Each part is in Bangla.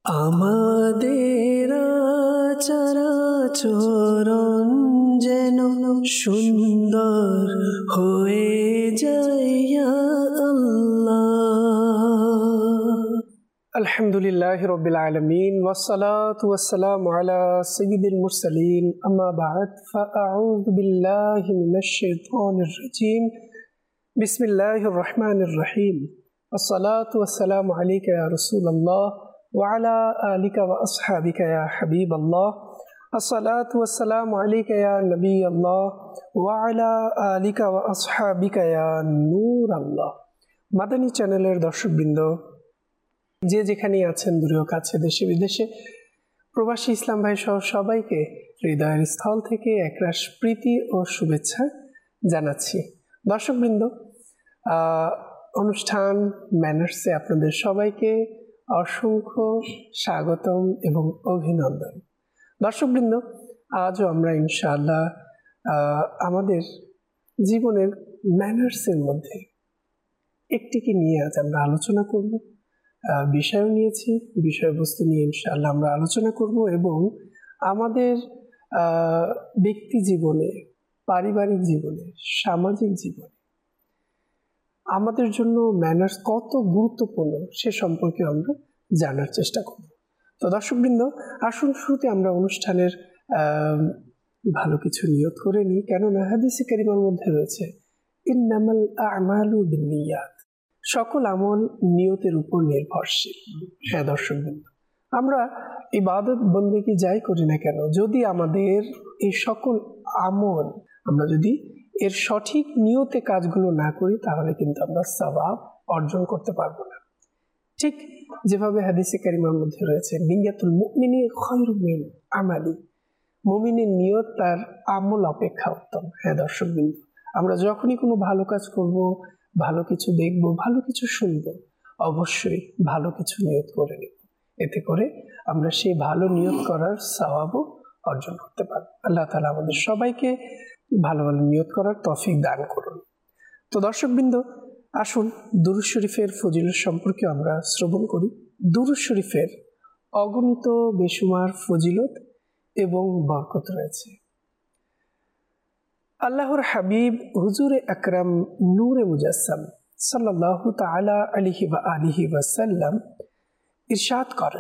আমাদের চরাচরণ যেন সুন্দর হয়ে যায় ইয়া আল্লাহ। আলহামদুলিল্লাহি রাব্বিল আলামিন ওয়াসসালাতু ওয়াসসালামু আলা সাইয়্যিদিল মুরসালিন আম্মা বা'দ ফাআউযু বিল্লাহি মিনাশ শাইতানির রাজীম বিসমিল্লাহির রহমানির রহিম ওয়াসসালাতু ওয়াসসালামু আলাইকা ইয়া রাসূলুল্লাহ ওয়া আলা আলিকা ওয়া আসহাবিকা ইয়া হাবিবাল্লাহ আসসালাতু ওয়াসসালামু আলাইকা ইয়া নবিয়াল্লাহ ওয়া আলা আলিকা ওয়া আসহাবিকা ইয়া নূরাল্লাহ। মাদানী চ্যানেলের দর্শকবৃন্দ, যে যেখানেই আছেন, দূরেও কাছে, দেশে বিদেশে, প্রবাসী ইসলাম ভাই সহ সবাইকে হৃদয়ের স্থল থেকে একরাশ প্রীতি ও শুভেচ্ছা জানাচ্ছি। দর্শকবৃন্দ, অনুষ্ঠান ম্যানার্সে আপনাদের সবাইকে অসংখ্য স্বাগতম এবং অভিনন্দন। দর্শকবৃন্দ, আজও আমরা ইনশাআল্লাহ আমাদের জীবনের ম্যানার্সের মধ্যে একটিকে নিয়ে আজ আমরা আলোচনা করব। বিষয়ও নিয়েছি, বিষয়বস্তু নিয়ে ইনশাআল্লাহ আমরা আলোচনা করব এবং আমাদের ব্যক্তি জীবনে, পারিবারিক জীবনে, সামাজিক জীবনে আমাদের জন্য ম্যানার্স কত গুরুত্বপূর্ণ সে সম্পর্কে আমরা জানার চেষ্টা করব। তো দর্শকবৃন্দ, আসুন শুরুতে আমরা অনুষ্ঠানের ভালো কিছু নিয়ত করে নিই, কেননা হাদিসে কারিমার মধ্যে রয়েছে ইন্নামাল আমালু বিন্নিয়াত, সকল আমল নিয়তের উপর নির্ভরশীল। হ্যাঁ দর্শকবৃন্দ, আমরা ইবাদত বন্দেগী যাই করি না কেন, যদি আমাদের এই সকল আমল আমরা যদি এর সঠিক নিয়তে কাজগুলো না করি, তাহলে কিন্তু আমরা সওয়াব অর্জন করতে পারবো না। ঠিক যেভাবে হাদিসে কারিমার মধ্যে রয়েছে নিয়াতুল মুমিনি খায়রুম মিন আমালি, মুমিনের নিয়ত তার আমল অপেক্ষা উত্তম। হ্যাঁ দর্শকবৃন্দ, আমরা যখনই কোনো ভালো কাজ করব, ভালো কিছু দেখব, ভালো কিছু শুনব, অবশ্যই ভালো কিছু নিয়ত করে নেব। এতে করে আমরা সেই ভালো নিয়ত করার সওয়াবও অর্জন করতে পারব। আল্লাহ তাআলা আমাদের সবাইকে ভালো ভালো নিয়ত করার তৌফিক দান করুন। তো দর্শকবৃন্দ, আসুন দুরূদ শরীফের ফজিলত সম্পর্কে আমরা শ্রবণ করি। দুরূদ শরীফের অগণিত বেশুমার ফজিলত এবং বরকত রয়েছে। আল্লাহর হাবিব হুজুরে আকরাম নূরে মুজাসসাম সাল্লাল্লাহু তাআলা আলাইহি ওয়া আলিহি ওয়াসাল্লাম ইরশাদ করেন,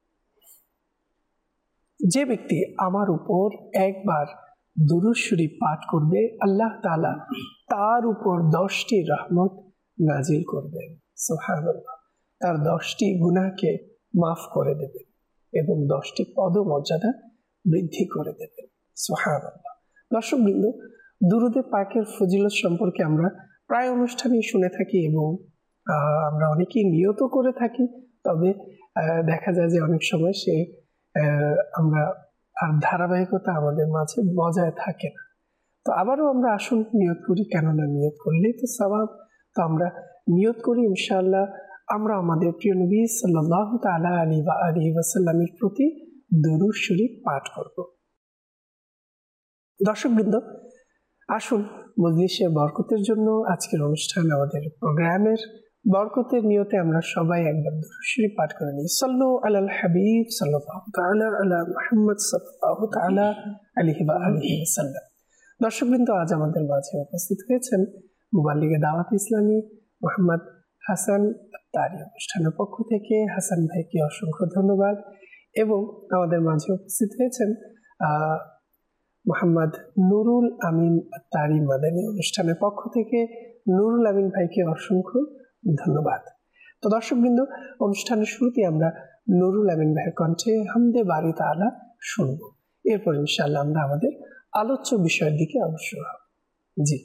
যে ব্যক্তি আমার উপর একবার দুরূদ শরীফ পাঠ করবে, আল্লাহ তাআলা তার উপর 10টি রহমত নাজিল করবেন। সুবহানাল্লাহ, তার 10টি গুনাহকে মাফ করে দেবেন এবং 10টি পদমর্যাদা বৃদ্ধি করে দেবেন। সুবহানাল্লাহ। দর্শকবৃন্দ, দুরূদে পাকের ফজিলত সম্পর্কে আমরা প্রায় অনুষ্ঠানেই শুনে থাকি এবং আমরা অনেকেই নিয়ত করে থাকি, তবে দেখা যায় যে অনেক সময় সে আমরা আর ধারাবাহিকতা আমাদের মাঝে বজায় থাকে না। তো আবারও আমরা আসুন নিয়ত করি, কেননা নিয়ত করলেই তো সওয়াব। তো আমরা নিয়ত করি ইনশাআল্লাহ আমরা আমাদের প্রিয় নবী সাল্লাল্লাহু তাআলা আলাইহি ওয়াসাল্লামের প্রতি দুরূদ শরীফ পাঠ করব। দর্শকবৃন্দ, আসুন মজলিসের বরকতের জন্য, আজকের অনুষ্ঠান আমাদের প্রোগ্রামের বরকতের নিয়তে আমরা সবাই একবার দুরূদ শরীফ পাঠ করে নিই। সাল্লু আলাল হাবিব সাল্লাল্লাহু তাআলা আলা মুহাম্মদ সাল্লাল্লাহু তাআলা আলাইহি ওয়া আলিহি ওয়াসাল্লাম। দর্শকবৃন্দ, আজ আমাদের মাঝে উপস্থিত হয়েছেন মুবাল্লিগে দাওয়াত ইসলামী মোহাম্মদ হাসান আত্তারি। অনুষ্ঠানের পক্ষ থেকে হাসান ভাইকে অসংখ্য ধন্যবাদ। এবং আমাদের মাঝে উপস্থিত হয়েছেন মোহাম্মদ নুরুল আমিন আত্তারি মাদানী। অনুষ্ঠানের পক্ষ থেকে নুরুল আমিন ভাইকে অসংখ্য ধন্যবাদ। তো দর্শকবৃন্দ, অনুষ্ঠানের শুরুতে আমরা নুরুল আমিন ভাইয়ের কণ্ঠে হামদে বারি তাআলা শুনব। এরপর ইনশাআল্লাহ আমরা আমাদের আলোচ্য বিষয়ের দিকে অগ্রসর হব। জি।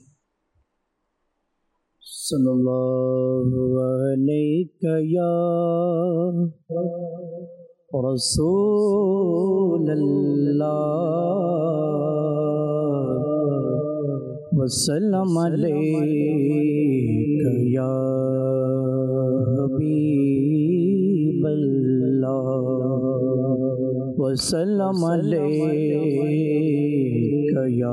সাল্লাল্লাহু আলাইকা ইয়া রাসূলুল্লাহ ওয়া সাল্লাম আলাইকা ইয়া হাবিবাল্লাহ ওয়া সাল্লাম আলাইকা ইয়া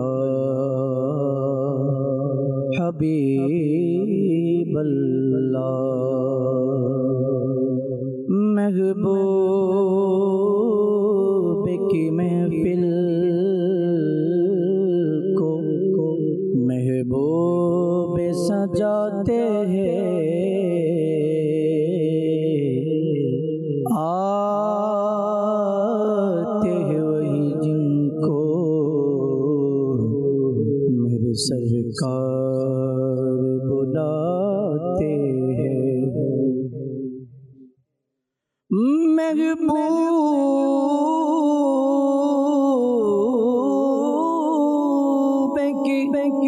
হাবিবাল্লাহ। महबूब آتے ہیں وہی جن کو میرے سرکار بلاتے ہیں، محبوب کی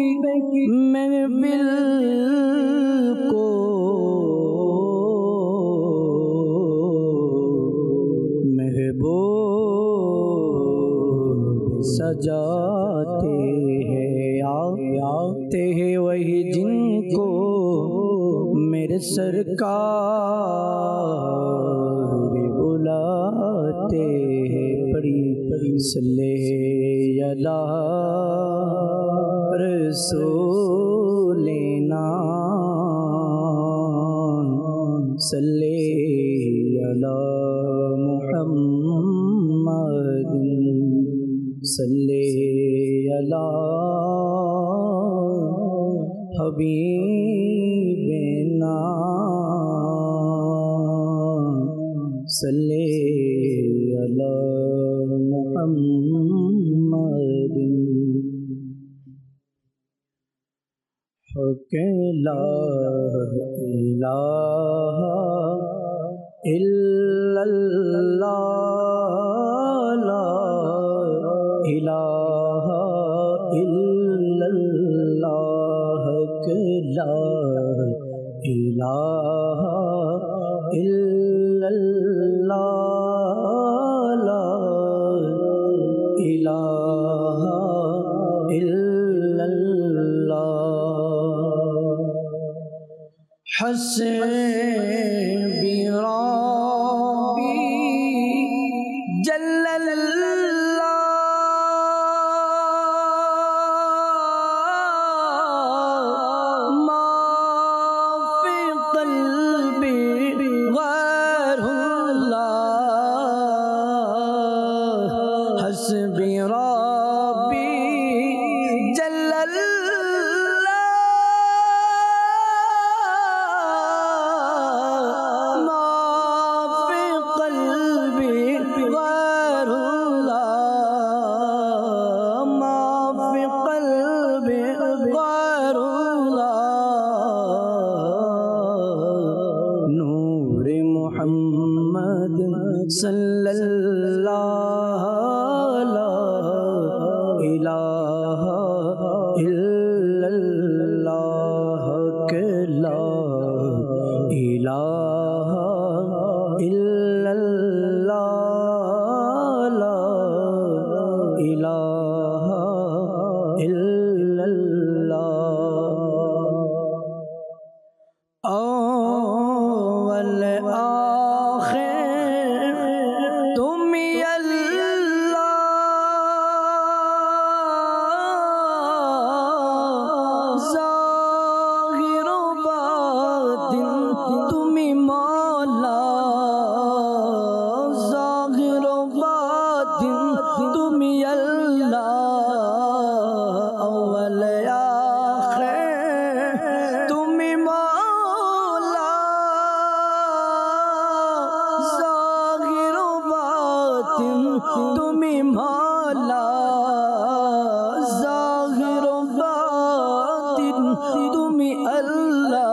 محفل کو محبوب سجاتے ہیں، آتے ہیں وہی جن کو میرے سرکار بلاتے ہیں، پڑی صلی اللہ رسولنا صلی اللہ محمد صلی اللہ حبیبنا صلی اللہ محمد حق لا الہ الا اللہ، لا الہ الا اللہ، حق لا الہ الا اللہ، لا الہ الا اللہ، حسبی ربی جل اللہ، ما فی قلبی غیر اللہ، حسبی ربی جل اللہ، ما فی قلبی غیر اللہ، ما فی قلبی غیر اللہ، نور محمد صلی اللہ، لا الہ الا اللہ، کہ لا الہ الا اللہ، لا الہ الا اللہ، اول آخر تم ہی اللہ، ظاہر و باطن تم ہی مولا، ظاہر و باطن تم ہی اللہ، اول آخر تم ہی مولا، ظاہر و باطن تم ہی مولا، ظاہر و باطن تم ہی اللہ،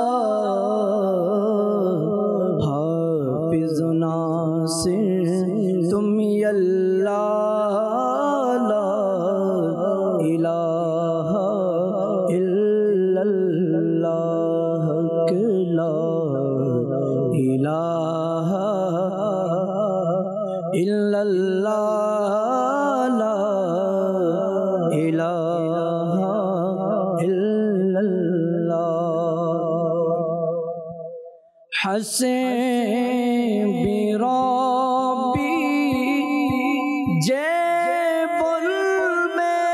حافظ و ناصر تم ہی اللہ، لا الہ الا اللہ، کہ لا الہ الا اللہ، لا الہ الا اللہ، حسبی ربی جیب میں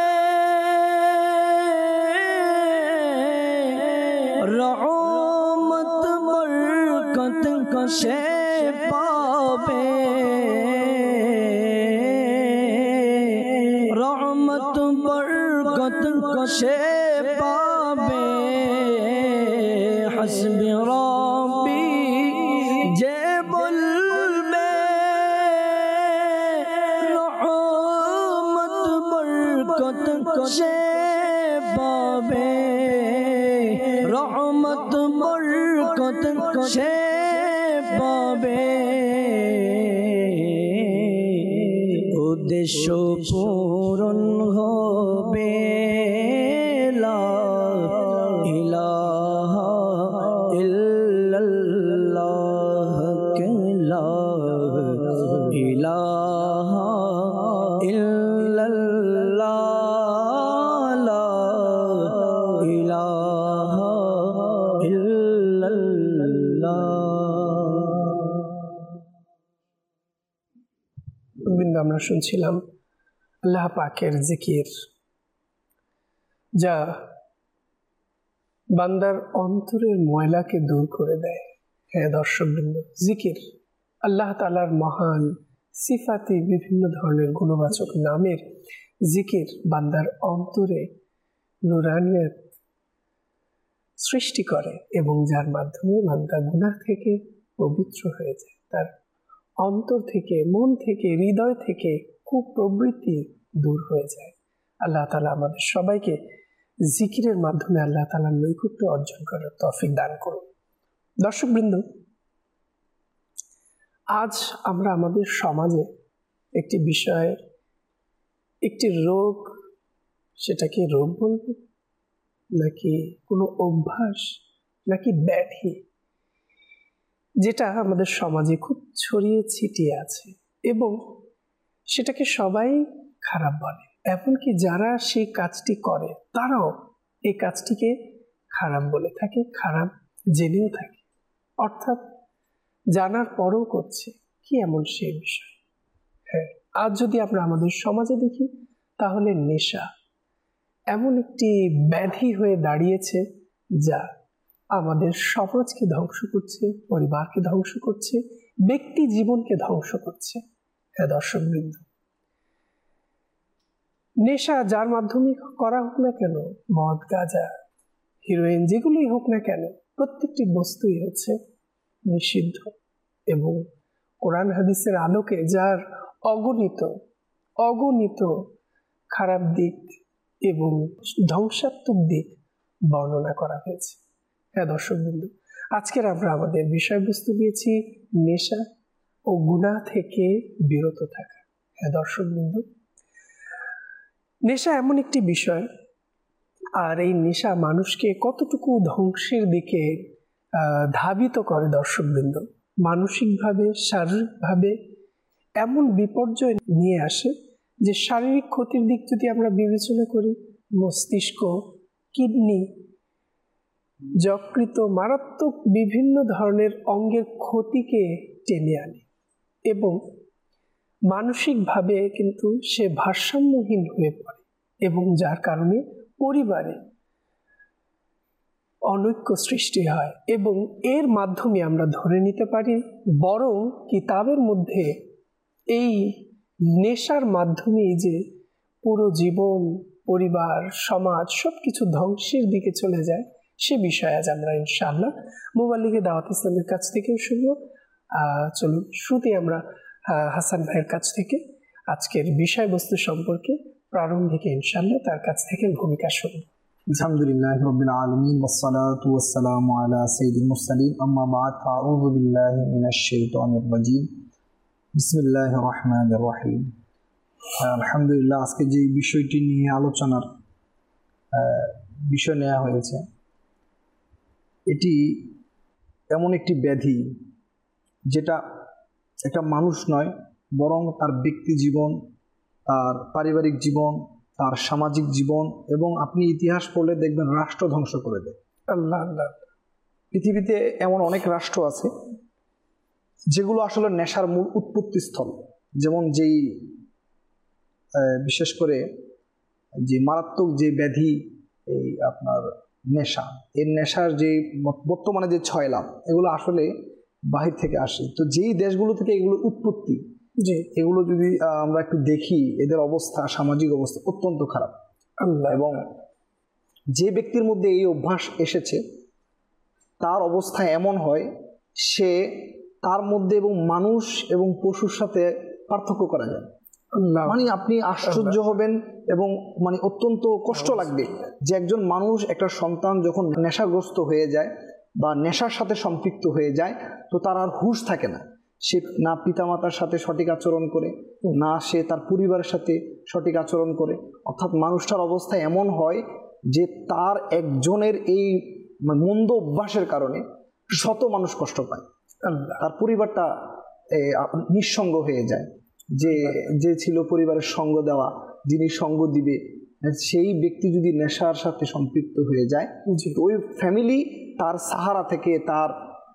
رحمت برکت کا شیپا پہ، رحمت برکت کا شیپا پہ، حسبی ربی جیب সে পাবে, রহমত বরকত সে পাবে, উদ্দেশ্য পূরণ হবে। লা ইলাহা ইল্লাল্লাহ, লা ইলাহা ইল্লাল্লাহ, লা ইলাহা ইল্লাল্লাহ। বিন্দু আমরা শুনছিলাম আল্লাহ পাকের জিকির, যা বান্দার অন্তরের ময়লাকে দূর করে দেয়। হ্যাঁ দর্শকবৃন্দ, জিকির আল্লাহ তাআলার মহান সিফাতি বিভিন্ন ধরনের গুণবাচক নামের জিকির বান্দার অন্তরে নুরানিয়ত সৃষ্টি করে এবং যার মাধ্যমে বান্দা গুনাহ থেকে পবিত্র হয়ে যায়। তার অন্তর থেকে, মন থেকে, হৃদয় থেকে কুপ্রবৃত্তি দূর হয়ে যায়। আল্লাহ তাআলা আমাদের সবাইকে জিকিরের মাধ্যমে আল্লাহ তাআলার নৈকট্য অর্জন করার তৌফিক দান করুন। দর্শকবৃন্দ, আজ আমরা আমাদের সমাজে একটি বিষয়, একটি রোগ, সেটাকে রোগ বলবো নাকি কোনো অভ্যাস নাকি ব্যাধি, যেটা আমাদের সমাজে খুব ছড়িয়ে ছিটিয়ে আছে এবং সেটাকে সবাই খারাপ বলে, এমনকি যারা সেই কাজটি করে তারাও এই কাজটিকে খারাপ বলে থাকে, খারাপ জেনেও থাকে, অর্থাৎ জানার পরও করছে। কি এমন সেই বিষয়? হ্যাঁ, আজ যদি আমরা আমাদের সমাজে দেখি তাহলে নেশা এমন একটি ব্যাধি হয়ে দাঁড়িয়েছে যা আমাদের সমাজকে ধ্বংস করছে, পরিবারকে ধ্বংস করছে, ব্যক্তি জীবনকে ধ্বংস করছে। হ্যাঁ দর্শকবৃন্দ, নেশা যার মাধ্যমে করা হোক না কেন, মদ, গাঁজা, হিরোইন, যেগুলোই হোক না কেন, প্রত্যেকটি বস্তুই হচ্ছে নিষিদ্ধ এবং কোরআন হাদিসের আলোকে যার অগণিত খারাপ দিক এবং ধ্বংসাত্মক দিক বর্ণনা করা হয়েছে। হ্যাঁ দর্শকবৃন্দ, আজকের আমরা আমাদের বিষয়বস্তু দিয়েছি নেশা ও গুনাহ থেকে বিরত থাকা। হ্যাঁ দর্শকবৃন্দ, নেশা এমন একটি বিষয়, আর এই নেশা মানুষকে কতটুকু ধ্বংসের দিকে ধাবিত করে দর্শকবৃন্দ, মানসিকভাবে, শারীরিকভাবে এমন বিপর্যয় নিয়ে আসে যে শারীরিক ক্ষতির দিক যদি আমরা বিবেচনা করি, মস্তিষ্ক, কিডনি, যকৃত, মারাত্মক বিভিন্ন ধরনের অঙ্গের ক্ষতিকে টেনে আনে এবং মানসিকভাবে কিন্তু সে ভারসাম্যহীন হয়ে পড়ে এবং যার কারণে পরিবারে অনৈক্য সৃষ্টি হয় এবং এর মাধ্যমে আমরা ধরে নিতে পারি বরং কিতাবের মধ্যে এই নেশার মাধ্যমেই যে পুরো জীবন, পরিবার, সমাজ সবকিছু ধ্বংসের দিকে চলে যায়, সে বিষয়ে আজ আমরা ইনশাআল্লাহ মুবাল্লিগে দাওয়াত ইসলামের কাছ থেকেও শুনবো। চলুন শুরুতে আমরা হাসান ভাইয়ের কাছ থেকে আজকের বিষয়বস্তু সম্পর্কে প্রারম্ভিকে ইনশাআল্লাহ তার কাছ থেকে ভূমিকা শুনবো। আলহামদুলিল্লাহি রাব্বিল আলামিন ওয়াসসালাতু ওয়াসসালামু আলা সাইয়্যিদিল মুরসালিন আম্মা বা'দ আউযু বিল্লাহি মিনাশ শাইতানির রাজীম বিসমিল্লাহির রহমানির রহিম। আলহামদুলিল্লাহ, আজকে যে বিষয়টি নিয়ে আলোচনার বিষয় নেওয়া হয়েছে, এটি এমন একটি ব্যাধি যেটা একটা মানুষ নয়, বরং তার ব্যক্তি জীবন, তার পারিবারিক জীবন, তার সামাজিক জীবন এবং আপনি ইতিহাস পড়লে দেখবেন রাষ্ট্র ধ্বংস করে দেয়। আল্লাহ আল্লাহ, পৃথিবীতে এমন অনেক রাষ্ট্র আছে যেগুলো আসলে নেশার মূল উৎপত্তিস্থল। যেমন যেই বিশেষ করে যে মারাত্মক যে ব্যাধি এই আপনার নেশা, এই নেশার যে বর্তমানে যে 6 লাভ, এগুলো আসলে বাহির থেকে আসে। তো যেই দেশগুলো থেকে এগুলো উৎপত্তি, যে এগুলো যদি আমরা একটু দেখি, এদের অবস্থা, সামাজিক অবস্থা অত্যন্ত খারাপ। এবং যে ব্যক্তির মধ্যে এই অভ্যাস এসেছে তার অবস্থা এমন হয়, সে তার মধ্যে এবং মানুষ এবং পশুর সাথে পার্থক্য করা যায়। মানে আপনি আশ্চর্য হবেন এবং মানে অত্যন্ত কষ্ট লাগবে যে একজন মানুষ, একটা সন্তান যখন নেশাগ্রস্ত হয়ে যায় বা নেশার সাথে সম্পৃক্ত হয়ে যায়, তো তার আর হুঁশ থাকে না। সে না পিতামাতার সাথে সঠিক আচরণ করে, না সে তার পরিবারের সাথে সঠিক আচরণ করে। অর্থাৎ মানুষটার অবস্থা এমন হয় যে তার একজনের এই মন্দ অভ্যাসের কারণে শত মানুষ কষ্ট পায়, তার পরিবারটা নিঃসঙ্গ হয়ে যায়। যে ছিল পরিবারের সঙ্গ দেওয়া, যিনি সঙ্গ দিবে, সেই ব্যক্তি যদি নেশার সাথে সম্পৃক্ত হয়ে যায়, তো ওই ফ্যামিলি তার সাহারা থেকে, তার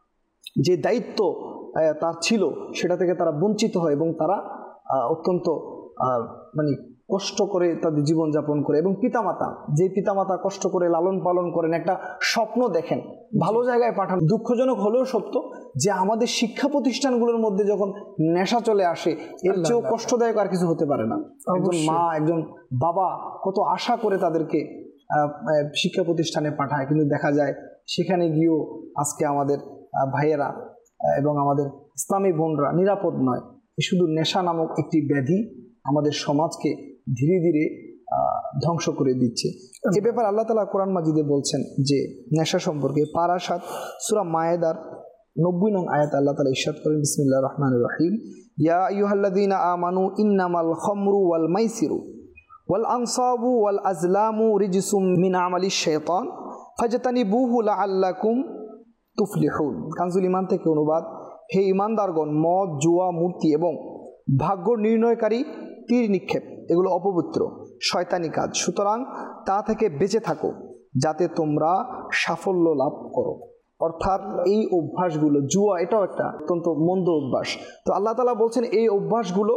যে দায়িত্ব তার ছিল সেটা থেকে তারা বঞ্চিত হয় এবং তারা অত্যন্ত মানে কষ্ট করে তাদের জীবনযাপন করে। এবং পিতামাতা কষ্ট করে লালন পালন করেন, একটা স্বপ্ন দেখেন ভালো জায়গায় পাঠান। দুঃখজনক হলেও সত্য যে আমাদের শিক্ষা প্রতিষ্ঠানগুলোর মধ্যে যখন নেশা চলে আসে, এর চেয়েও কষ্টদায়ক আর কিছু হতে পারে না। একজন মা, একজন বাবা কত আশা করে তাদেরকে শিক্ষা প্রতিষ্ঠানে পাঠায়, কিন্তু দেখা যায় সেখানে গিয়েও আজকে আমাদের ভাইয়েরা এবং আমাদের ইসলামী বোনরা নিরাপদ নয়। শুধু নেশা নামক একটি ব্যাধি আমাদের সমাজকে ধীরে ধীরে ধ্বংস করে দিচ্ছে। এ ব্যাপারে আল্লাহ তাআলা কোরআন মাজিদে বলছেন যে নেশা সম্পর্কে, পারা 7 সূরা মায়েদার 90 নং আয়াতে আল্লাহ তাআলা ইরশাদ করেন, বিসমিল্লাহির রহমানির রহিম, ইয়া আইয়ুহাল্লাযীনা আমানু ইন্নামাল খামরু ওয়াল মাইসিরু ওয়াল আনসাবু ওয়াল আজলামু রিজসুম মিন আমালিশ শাইতান ফাজতানিবুহু লাআল্লাকুম তুফলিহুন। কানজুল ঈমান থেকে অনুবাদ, হে ঈমানদারগণ, মদ, জুয়া, মূর্তি এবং ভাগ্য নির্ণয়কারী তীর নিক্ষেপ এগুলো অপবিত্র শয়তানি কাজ, সুতরাং তা থেকে বেঁচে থাকো যাতে তোমরা সাফল্য লাভ করো। অর্থাৎ এই অভ্যাসগুলো, জুয়া এটাও একটা অত্যন্ত মন্দ অভ্যাস। তো আল্লাহ তাআলা বলছেন এই অভ্যাসগুলো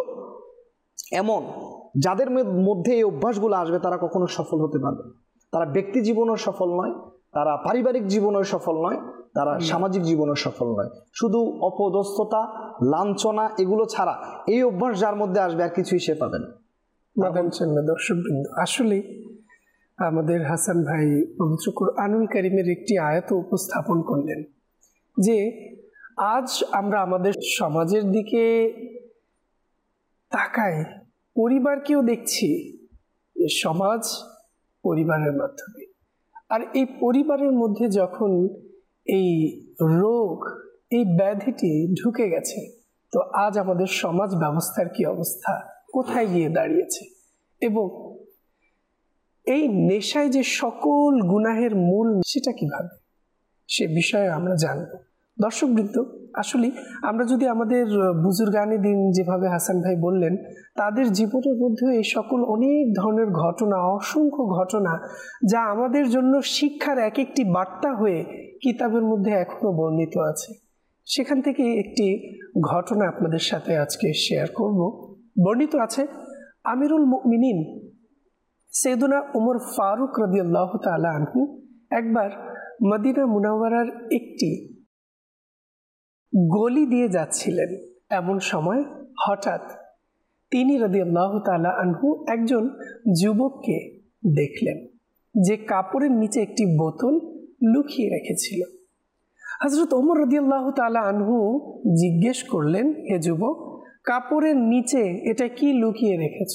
এমন, যাদের মধ্যে এই অভ্যাসগুলো আসবে তারা কখনো সফল হতে পারবে না। তারা ব্যক্তি জীবনেও সফল নয়, তারা পারিবারিক জীবনেও সফল নয়, তারা সামাজিক জীবনেও সফল নয়। শুধু অপদস্থতা, লাঞ্ছনা এগুলো ছাড়া এই অভ্যাস যার মধ্যে আসবে আর কিছুই সে পাবে না। দর্শকবৃন্দ, আসলে আমাদের হাসান ভাই পবিত্র কুরআনুল কারীমের একটি আয়াত উপস্থাপন করলেন যে আজ আমরা আমাদের সমাজের দিকে তাকাই, পরিবারকেও দেখছি, সমাজ পরিবারের মাধ্যমে। আর এই পরিবারের মধ্যে যখন এই রোগ, এই ব্যাধিটি ঢুকে গেছে, তো আজ আমাদের সমাজ ব্যবস্থার কি অবস্থা, কোথায় গিয়ে দাঁড়িয়েছে। এবং এই নেশায় যে সকল গুনাহের মূল, সেটা কিভাবে, সে বিষয়ে আমরা জানব। দর্শকবৃন্দ, আসলে আমরা যদি আমাদের বুজুর্গানে দিন যেভাবে হাসান ভাই বললেন, তাদের জীবনের মধ্যে এই সকল অনেক ধরনের ঘটনা, অসংখ্য ঘটনা, যা আমাদের জন্য শিক্ষার এক একটি বার্তা হয়ে কিতাবের মধ্যে এখনো বর্ণিত আছে। সেখান থেকে একটি ঘটনা আপনাদের সাথে আজকে শেয়ার করব। বর্ণিত আছে, আমিরুল মুমিনিন সৈয়দনা উমর ফারুক রাদিয়াল্লাহু তাআলা আনহু একবার মদিনা মুনাওয়ারার একটি গলি দিয়ে যাচ্ছিলেন। এমন সময় হঠাৎ তিনি রাদিয়াল্লাহু তাআলা আনহু একজন যুবককে দেখলেন যে কাপড়ের নিচে একটি বোতল লুকিয়ে রেখেছিল। হযরত ওমর রাদিয়াল্লাহু তাআলা আনহু জিজ্ঞেস করলেন, হে যুবক, কাপড়ের নিচে এটা কি লুকিয়ে রেখেছ?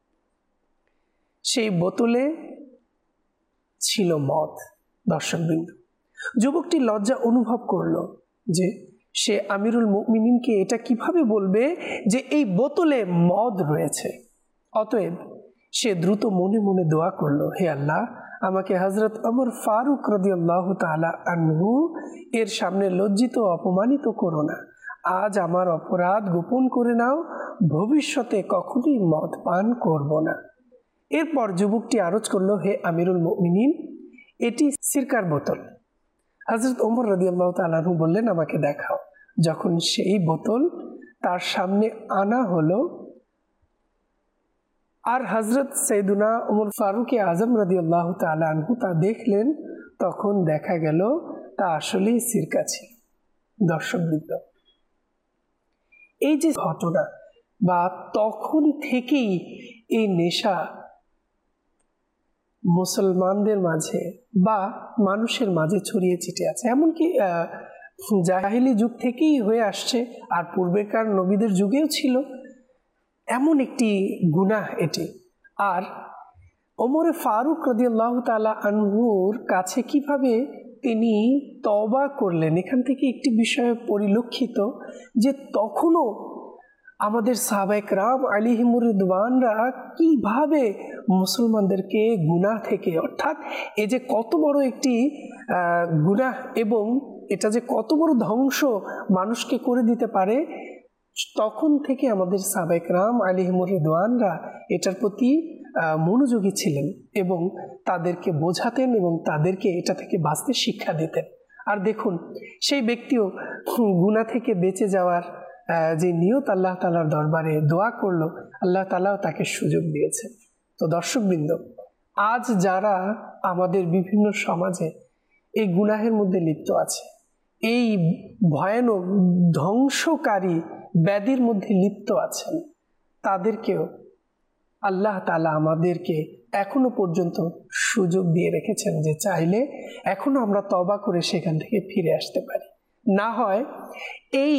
সেই বোতলে ছিল মদ। দর্শকবৃন্দ, যুবকটি লজ্জা অনুভব করলো যে সে আমিরুল মুমিনিনকে এটা কিভাবে বলবে যে এই বোতলে মদ রয়েছে। অতএব সে দ্রুত মনে মনে দোয়া করলো, হে আল্লাহ, আমাকে হযরত ওমর ফারুক রাদিয়াল্লাহু তাআলা আনহু এর সামনে লজ্জিত অপমানিত করো না। আজ আমার অপরাধ গোপন করে নাও, ভবিষ্যতে কখনোই মদ পান করব না। এরপর যুবকটি আরজ করলো, হে আমিরুল মুমিনিন, এটি সিরকার বোতল। হযরত ওমর রাদিয়াল্লাহু তাআলা আনহু বললেন, আমাকে দেখাও। যখন সেই বোতল তার সামনে আনা হলো আর হযরত সৈয়দুনা ওমর ফারুক আজম রাদিয়াল্লাহু তাআলা আনহু তা দেখলেন, তখন দেখা গেল তা আসলেই সিরকা ছিল। দর্শকবৃন্দ, এই যে ঘটনা, বা তখন থেকেই এই নেশা মুসলমানদের মাঝে বা মানুষের মাঝে ছড়িয়ে ছিটে আছে। এমনকি জাহিলি যুগ থেকেই হয়ে আসছে, আর পূর্বেকার নবীদের যুগেও ছিল। এমন একটি গুনাহ এটি। আর ওমরে ফারুক রাদিয়াল্লাহু তাআলা আনহুর কাছে কিভাবে তিনি তওবা করলেন, এখান থেকে একটি বিষয় পরিলক্ষিত যে তখনও আমাদের সাহাবায়ে কেরাম আলাইহিমুর রিদওয়ানরা কিভাবে মুসলমানদেরকে গুনাহ থেকে, অর্থাৎ এই যে কত বড় একটি গুনাহ এবং এটা যে কত বড় ধ্বংস মানুষকে করে দিতে পারে, তখন থেকে আমাদের সাহাবায়ে কেরাম আলাইহিমুর রিদওয়ানরা এটার প্রতি মনোযোগী ছিলেন এবং তাদেরকে বোঝাতেন এবং তাদেরকে এটা থেকে বাঁচতে শিক্ষা দিতেন। আর দেখুন, সেই ব্যক্তিও গুনাহ থেকে বেঁচে যাওয়ার যে নিয়ত আল্লাহ তাআলার দরবারে দোয়া করলো, আল্লাহ তাআলাও তাকে সুযোগ দিয়েছে। তো দর্শকবৃন্দ, আজ যারা আমাদের বিভিন্ন সমাজে এই গুনাহের মধ্যে লিপ্ত আছে, এই ভয়ানক ধ্বংসকারী ব্যাধির মধ্যে লিপ্ত আছেন, তাদেরকেও আল্লাহ তাআলা আমাদেরকে এখনো পর্যন্ত সুযোগ দিয়ে রেখেছেন যে চাইলে এখনো আমরা তওবা করে সেখান থেকে ফিরে আসতে পারি। না হয় এই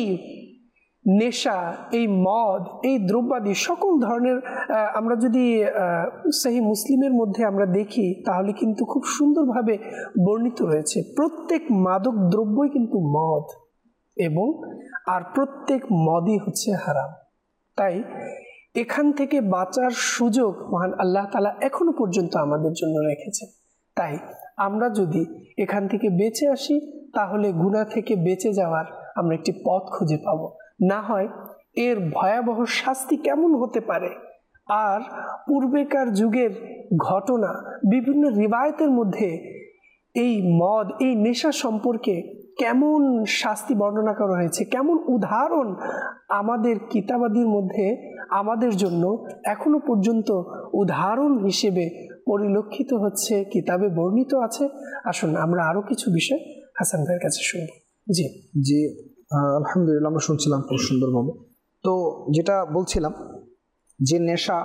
নেশা, এই মদ, এই দ্রব্যাদি সকল ধরনের, আমরা যদি সহিহ মুসলিমের মধ্যে আমরা দেখি তাহলে কিন্তু খুব সুন্দরভাবে বর্ণিত রয়েছে, প্রত্যেক মাদক দ্রব্যই কিন্তু মদ, এবং আর প্রত্যেক মদই হচ্ছে হারাম। তাই এখান থেকে বাঁচার সুযোগ মহান আল্লাহ তাআলা এখনো পর্যন্ত আমাদের জন্য রেখেছেন। তাই আমরা যদি এখান থেকে বেঁচে আসি তাহলে গুনাহ থেকে বেঁচে যাওয়ার আমরা একটি পথ খুঁজে পাব। না হয় এর ভয়াবহ শাস্তি কেমন হতে পারে, আর পূর্বেকার যুগের ঘটনা, বিভিন্ন রিওয়ায়াতের মধ্যে এই মদ, এই নেশা সম্পর্কে কেমন শাস্তি বর্ণনা করা হয়েছে, কেমন উদাহরণ আমাদের কিতাবাদির মধ্যে আমাদের জন্য এখনো পর্যন্ত উদাহরণ হিসেবে পরিলক্ষিত হচ্ছে, কিতাবে বর্ণিত আছে। আসুন আমরা আরো কিছু বিষয় হাসান ভাইয়ের কাছে শুনব। জি জি, আলহামদুলিল্লাহ, আমরা শুনছিলাম খুব সুন্দরভাবে। তো যেটা বলছিলাম যে নেশা,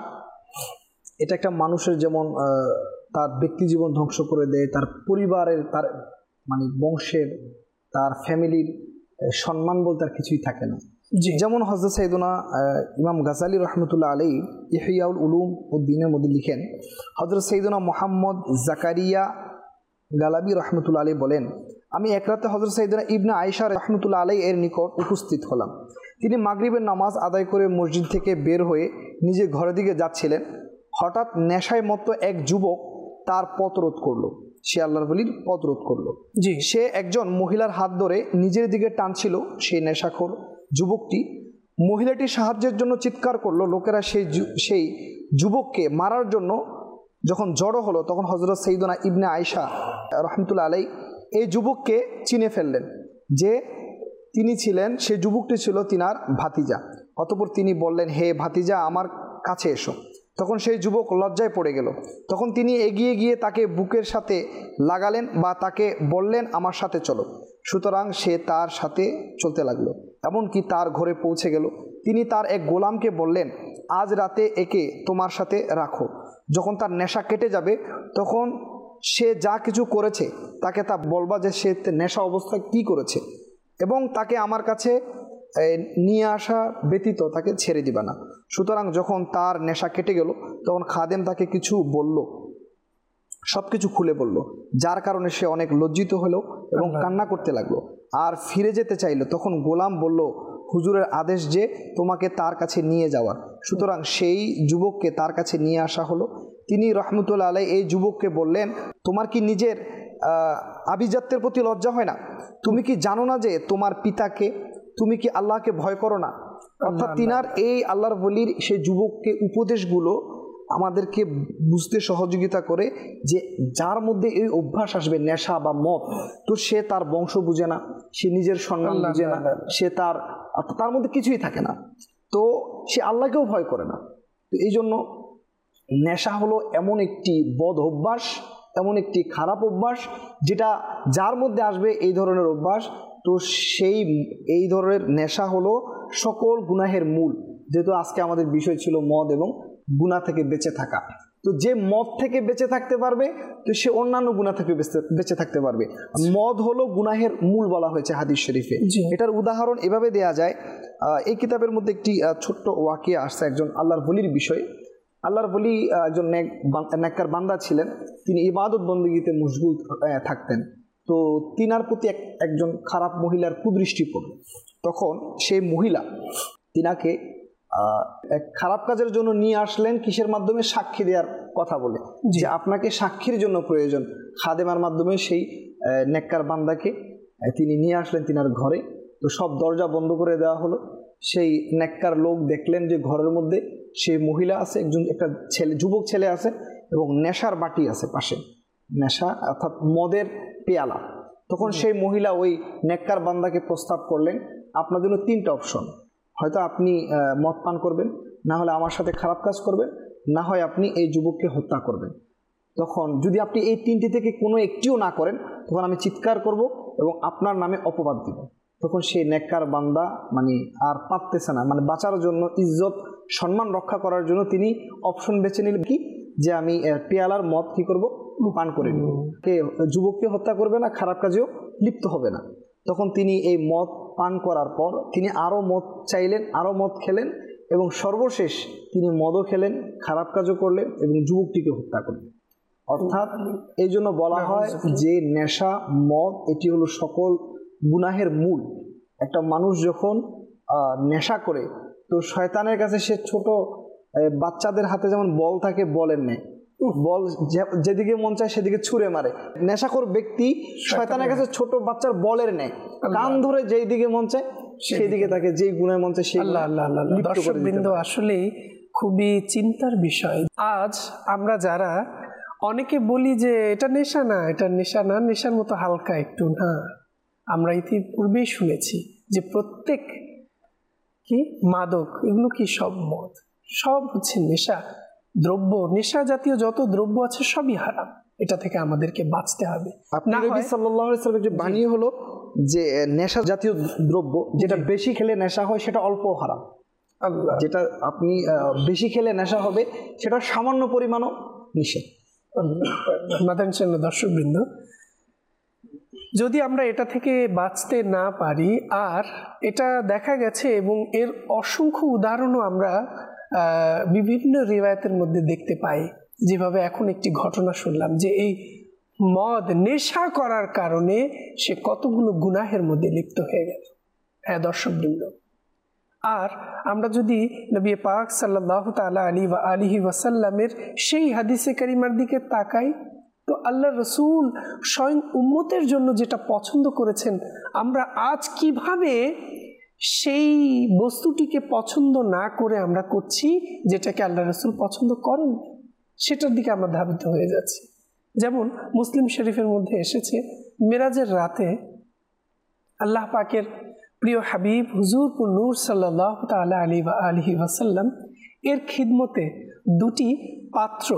এটা একটা মানুষের যেমন তার ব্যক্তি জীবন ধ্বংস করে দেয়, তার পরিবারের, তার মানে বংশের, তার ফ্যামিলির সম্মান বলতে আর কিছুই থাকে না। যেমন হযরত সাইয়েদুনা ইমাম গাজালি রহমতুল্লাহ আলাইহি ইহইয়াউল উলুম ও দ্বীনের মধ্যে লিখেন, হযরত সাইয়েদুনা মুহাম্মদ জাকারিয়া গালাবি রহমতুল্লাহ আলাইহি বলেন, আমি এক রাতে হযরত সাইয়েদুনা ইবনে আয়েশা রহমতুল্লাহ আলাইহি এর নিকট উপস্থিত হলাম। তিনি মাগরিবের নামাজ আদায় করে মসজিদ থেকে বের হয়ে নিজের ঘরের দিকে যাচ্ছিলেন। হঠাৎ নেশায় মত্ত এক যুবক তার পথ রোধ করলো, সে আল্লাহর ওলির পথ রোধ করলো। সে একজন মহিলার হাত ধরে নিজের দিকে টানছিল। সেই নেশাখোর যুবকটি মহিলাটির সাহায্যের জন্য চিৎকার করলো। লোকেরা সেই যুবককে মারার জন্য যখন জড়ো হলো, তখন হযরত সাইয়েদুনা ইবনে আয়েশা রহমতুল্লাহ আলাইহি এই যুবককে চিনে ফেললেন যে তিনি ছিলেন, সেই যুবকটি ছিল তিনার ভাতিজা। অতঃপর তিনি বললেন, হে ভাতিজা, আমার কাছে এসো। তখন সেই যুবক লজ্জায় পড়ে গেল। তখন তিনি এগিয়ে গিয়ে তাকে বুকের সাথে লাগালেন বা তাকে বললেন, আমার সাথে চলো। সুতরাং সে তার সাথে চলতে লাগলো, এমনকি তার ঘরে পৌঁছে গেল। তিনি তার এক গোলামকে বললেন, আজ রাতে একে তোমার সাথে রাখো। যখন তার নেশা কেটে যাবে তখন সে যা কিছু করেছে তাকে তা বলবা যে সে নেশা অবস্থায় কি করেছে, এবং তাকে আমার কাছে নিয়ে আসা ব্যতীত তাকে ছেড়ে দিবা না। সুতরাং যখন তার নেশা কেটে গেল তখন খাদেম তাকে কিছু বলল, সব কিছু খুলে বলল, যার কারণে সে অনেক লজ্জিত হলো এবং কান্না করতে লাগলো আর ফিরে যেতে চাইল। তখন গোলাম বলল, হুজুরের আদেশ যে তোমাকে তার কাছে নিয়ে যাওয়ার। সুতরাং সেই যুবককে তার কাছে নিয়ে আসা হলো। তিনি রহমতুল্লাহ আলাইহি এই যুবককে বললেন, তোমার কি নিজের আভিজাত্যের প্রতি লজ্জা হয় না? তুমি কি জানো না যে তোমার পিতাকে? তুমি কি আল্লাহকে ভয় করো না? অর্থাৎ তিনার এই আল্লাহর ওলির সেই যুবককে উপদেশগুলো আমাদেরকে বুঝতে সহযোগিতা করে যে যার মধ্যে এই অভ্যাস আসবে নেশা বা মদ, তো সে তার বংশ বুঝে না, সে নিজের সম্মান বুঝে না, সে তার মধ্যে কিছুই থাকে না, তো সে আল্লাহকেও ভয় করে না। তো এই জন্য নেশা হলো এমন একটি বদ অভ্যাস, এমন একটি খারাপ অভ্যাস যেটা যার মধ্যে আসবে এই ধরনের অভ্যাস, তো এই ধরনের নেশা হলো সকল গুনাহের মূল। যেহেতু আজকে আমাদের বিষয় ছিল মদ এবং গুনাহ থেকে বেঁচে থাকা, তো যে মদ থেকে বেঁচে থাকতে পারবে তো সে অন্যান্য গুনাহ থেকে বেঁচে থাকতে পারবে। মদ হলো গুনাহের মূল বলা হয়েছে হাদিস শরীফে। এটার উদাহরণ এভাবে দেয়া যায়, এই কিতাবের মধ্যে একটি ছোট্ট ওয়াকিয়া আসছে একজন আল্লাহর ওলির বিষয়ে। আল্লাহর ওলি একজন নেককার বান্দা ছিলেন, তিনি ইবাদত বন্দেগীতে মশগুল থাকতেন। তো তিনার প্রতি একজন খারাপ মহিলার কুদৃষ্টি পড়ল। তখন সেই মহিলা তিনাকে এক খারাপ কাজের জন্য নিয়ে আসলেন, কিসের মাধ্যমে? সাক্ষী দেওয়ার কথা বলে, যে আপনাকে সাক্ষীর জন্য প্রয়োজন। খাদেমার মাধ্যমে সেই নেককার বান্দাকে তিনি নিয়ে আসলেন তিনার ঘরে। তো সব দরজা বন্ধ করে দেওয়া হলো। সেই নেককার লোক দেখলেন যে ঘরের মধ্যে সেই মহিলা আছে, একটা ছেলে, যুবক ছেলে আছে, এবং নেশার বাটি আছে পাশে, নেশা অর্থাৎ মদের পেয়ালা। তখন সেই মহিলা ওই নেককার বান্দাকে প্রস্তাব করলেন, আপনার জন্য 3টা অপশন, হয়তো আপনি মদ পান করবেন, না হলে আমার সাথে খারাপ কাজ করবেন, না হয় আপনি এই যুবককে হত্যা করবেন। তখন যদি আপনি এই 3টি থেকে কোনো একটিও না করেন, তখন আমি চিৎকার করব এবং আপনার নামে অপবাদ দিব। তখন সেই নেককার বান্দা আর পারতেছে না, বাঁচার জন্য, ইজ্জত সম্মান রক্ষা করার জন্য তিনি অপশন বেছে নিলেন কি, যে আমি পেয়ালার মদ কি করব, পান করে নিব। যুবককে হত্যা করবে না, খারাপ কাজেও লিপ্ত হবে না। তখন তিনি এই মদ পান করার পর তিনি আরও মদ চাইলেন, আরও মদ খেলেন, এবং সর্বশেষ তিনি মদও খেলেন, খারাপ কাজও করলেন এবং যুবকটিকে হত্যা করলেন। অর্থাৎ এই জন্য বলা হয় যে নেশা, মদ এটি হলো সকল গুনাহের মূল। একটা মানুষ যখন নেশা করে, তো শয়তানের কাছে সে ছোট বাচ্চাদের হাতে যেমন বল থাকে, বলের নেয়, বল যেদিকে মন চায় সেদিকে ছুঁড়ে মারে। নেশাখোর ব্যক্তি শয়তানের কাছে ছোট বাচ্চার বলের নেয়, কান ধরে যেই দিকে মন চায় সেই দিকে তাকে, যেই গুনায় মন চায় সেই। দর্শকবৃন্দ, আসলেই খুবই চিন্তার বিষয়। আজ আমরা যারা অনেকে বলি যে এটা নেশা না, এটা নেশা না, নেশার মতো হালকা একটু না, আমরা ইতিপূর্বেই শুনেছি যে প্রত্যেক কি মাদক, এগুলো কি সব মদ, সব হচ্ছে নেশা দ্রব্য, নেশা জাতীয় যত দ্রব্য আছে সবই হারাম। এটা থেকে আমাদেরকে বাঁচতে হবে। নবী সাল্লাল্লাহু আলাইহি ওয়াসাল্লামের যে বাণী হলো যে নেশা জাতীয় দ্রব্য যেটা বেশি খেলে নেশা হয় সেটা অল্প হারাম। যেটা আপনি বেশি খেলে নেশা হবে সেটা সামান্য পরিমাণও নিষেধ। দর্শকবৃন্দ, যদি আমরা এটা থেকে বাঁচতে না পারি, আর এটা দেখা গেছে এবং এর অসংখ্য উদাহরণও আমরা বিভিন্ন রিওয়ায়াতের মধ্যে দেখতে পাই। যেভাবে এখন একটি ঘটনা শুনলাম যে এই মদ নেশা করার কারণে সে কতগুলো গুনাহের মধ্যে লিপ্ত হয়ে গেল। হ্যাঁ দর্শকবৃন্দ, আর আমরা যদি নবী পাক সাল্লাল্লাহু তাআলা আলাইহি ওয়াসাল্লামের সেই হাদিসে কারিমার দিকে তাকাই, তো আল্লাহ রসুল স্বয়ং উম্মতের জন্য যেটা পছন্দ করেছেন, আমরা আজ কিভাবে সেই বস্তুটিকে পছন্দ না করে আমরা করছি যেটাকে আল্লাহ রসুল পছন্দ করেন, সেটার দিকে আমরা ধাবিত হয়ে যাচ্ছি। যেমন মুসলিম শরীফের মধ্যে এসেছে, মেরাজের রাতে আল্লাহ পাকের প্রিয় হাবিব হুজুর নূর সাল্লাল্লাহু তাআলা আলাইহি ওয়াসাল্লাম এর খিদমতে 2টি পাত্র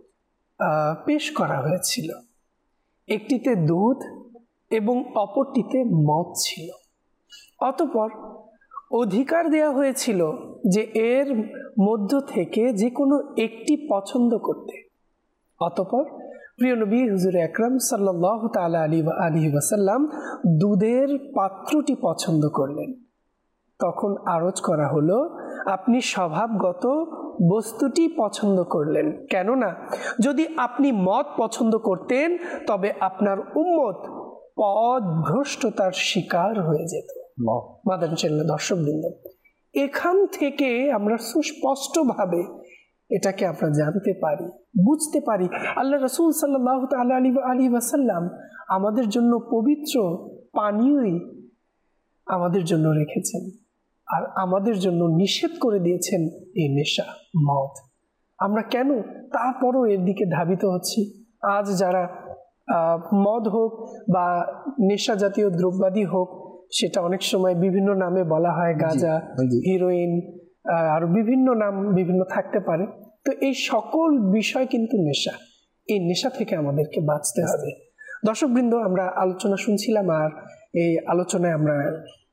পেশ করা হয়েছিল। একটিতে দুধ এবং অপরটিতে মদ ছিল। অতঃপর অধিকার দেয়া হয়েছিল যে এর মধ্য থেকে যে কোনো একটি পছন্দ করতে। অতঃপর প্রিয় নবী হুজুর আকরাম সাল্লাল্লাহু তাআলা আলাইহি ওয়াসাল্লাম দুধের পাত্রটি পছন্দ করলেন। তখন আরজ করা হলো, আপনি স্বভাবগত বস্তুটি পছন্দ করলেন, কেননা যদি আপনি মদ পছন্দ করতেন তবে আপনার উম্মত পথভ্রষ্টতার শিকার হয়ে যেত। দর্শকবৃন্দ, এখান থেকে আমরা সুস্পষ্টভাবে এটাকে আমরা জানতে পারি, বুঝতে পারি, আল্লাহ রসুল সাল্লাল্লাহু তাআলা আলাইহি ওয়াসাল্লাম আমাদের জন্য পবিত্র পানীয়ই আমাদের জন্য রেখেছেন, আর আমাদের জন্য নিষেধ করে দিয়েছেন এই নেশা, মদ। আমরা কেন তারপরও এর দিকে ধাবিত হচ্ছি? আজ যারা মদ হোক বা নেশা জাতীয় দ্রব্যাদি হোক, সেটা অনেক সময় বিভিন্ন নামে বলা হয়, গাঁজা, হিরোইন, আর বিভিন্ন নাম বিভিন্ন থাকতে পারে। তো এই সকল বিষয় কিন্তু নেশা, এই নেশা থেকে আমাদেরকে বাঁচতে হবে। দর্শকবৃন্দ, আমরা আলোচনা শুনছিলাম, আর এই আলোচনায় আমরা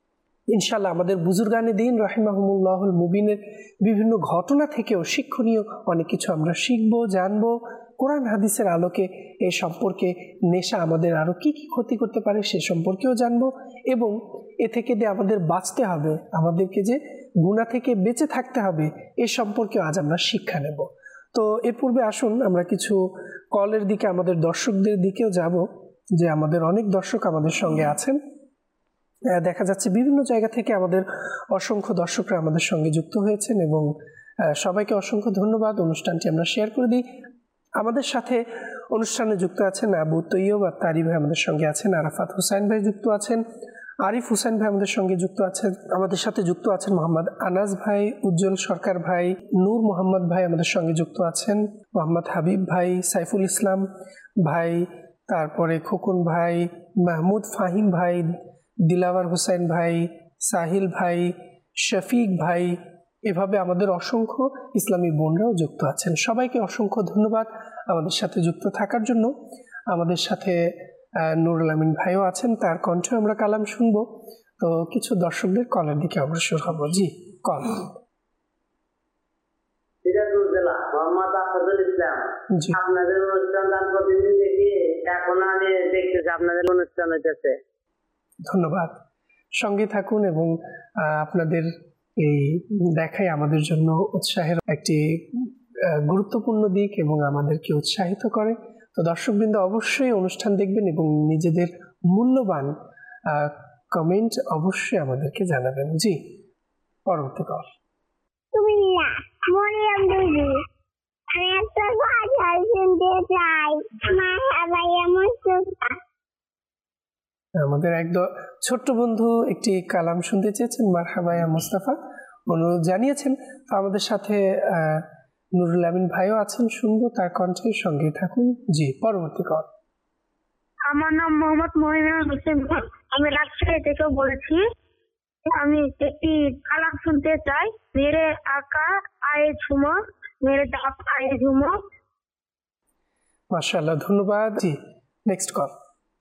ইনশাআল্লাহ আমাদের বুজুর্গানে দিন রাহিমাহুমুল্লাহুল মুবিনের বিভিন্ন ঘটনা থেকেও শিক্ষণীয় অনেক কিছু আমরা শিখবো, জানবো। কোরআন হাদিসের আলোকে এ সম্পর্কে নেশা আমাদের আরও কী কী ক্ষতি করতে পারে সে সম্পর্কেও জানবো, এবং এ থেকে যে আমাদের বাঁচতে হবে, আমাদেরকে যে গুনাহ থেকে বেঁচে থাকতে হবে, এ সম্পর্কেও আজ আমরা শিক্ষা নেব। তো এর পূর্বে আসুন আমরা কিছু কলের দিকে, আমাদের দর্শকদের দিকেও যাব, যে আমাদের অনেক দর্শক আমাদের সঙ্গে আছেন। দেখা যাচ্ছে বিভিন্ন জায়গা থেকে আমাদের অসংখ্য দর্শকরা আমাদের সঙ্গে যুক্ত হয়েছেন, এবং সবাইকে অসংখ্য ধন্যবাদ। অনুষ্ঠানটি আমরা শেয়ার করে দিই। আমাদের সাথে অনুষ্ঠানে যুক্ত আছেন আবু তৈয়ব আত্তারি ভাই, আমাদের সঙ্গে আছেন আরাফাত হুসাইন ভাই যুক্ত আছেন, আরিফ হুসাইন ভাই আমাদের সঙ্গে যুক্ত আছেন, আমাদের সাথে যুক্ত আছেন মোহাম্মদ আনাস ভাই, উজ্জ্বল সরকার ভাই, নূর মোহাম্মদ ভাই আমাদের সঙ্গে যুক্ত আছেন, মোহাম্মদ হাবিব ভাই, সাইফুল ইসলাম ভাই, তারপরে খোকন ভাই, মাহমুদ ফাহিম ভাই, দিলাওয়ার হুসাইন ভাই, সাহিল ভাই, শফিক ভাই, এভাবে আমাদের অসংখ্য ইসলামী বোনরাও যুক্ত আছেন। সবাইকে অসংখ্য ধন্যবাদ আমাদের সাথে যুক্ত থাকার জন্য। আমাদের সাথে নুরুল আমিন ভাইও আছেন, তার কণ্ঠে আমরা কালাম শুনবো। তো কিছু দর্শকদের কলের দিকে অগ্রসর হব। জি, কল। জি, আপনাদের অনুষ্ঠান প্রতিদিন দেখি, এখন আমি দেখতেছি আপনাদের অনুষ্ঠান হইতেছে। ধন্যবাদ। সঙ্গে থাকুন, এবং আপনাদের এই দেখাই আমাদের জন্য উৎসাহের একটি গুরুত্বপূর্ণ দিক, এবং আমাদেরকে উৎসাহিত করে। তো দর্শকবৃন্দ অবশ্যই অনুষ্ঠান দেখবেন, এবং নিজেদের মূল্যবান কমেন্ট অবশ্যই আমাদেরকে জানাবেন। জি, পরবর্তী কল। আমি একটা গজল শুনতে চাই, মারহাবা মুস্তাফা। আমাদের এক ছোট্ট বন্ধু একটি কালাম শুনতে চেয়েছেন, মারহাবা মুস্তাফা অনুরোধ জানিয়েছেন। তো আমাদের সাথে নুরুল আমিন ভাইও আছেন, শুনবো তার কণ্ঠে, সঙ্গে থাকুন। জি, পরবর্তী কল। আমার নাম মোহাম্মদ মহিনুল হোসেন, আমি রাজশাহী থেকে বলেছি। আমি একটি কালাম শুনতে চাই, মেরে আকা আয়ে ঝুমো, মেরে দাপ আয়ে ঝুমো। মাশাআল্লাহ, ধন্যবাদ। জি, নেক্সট কল।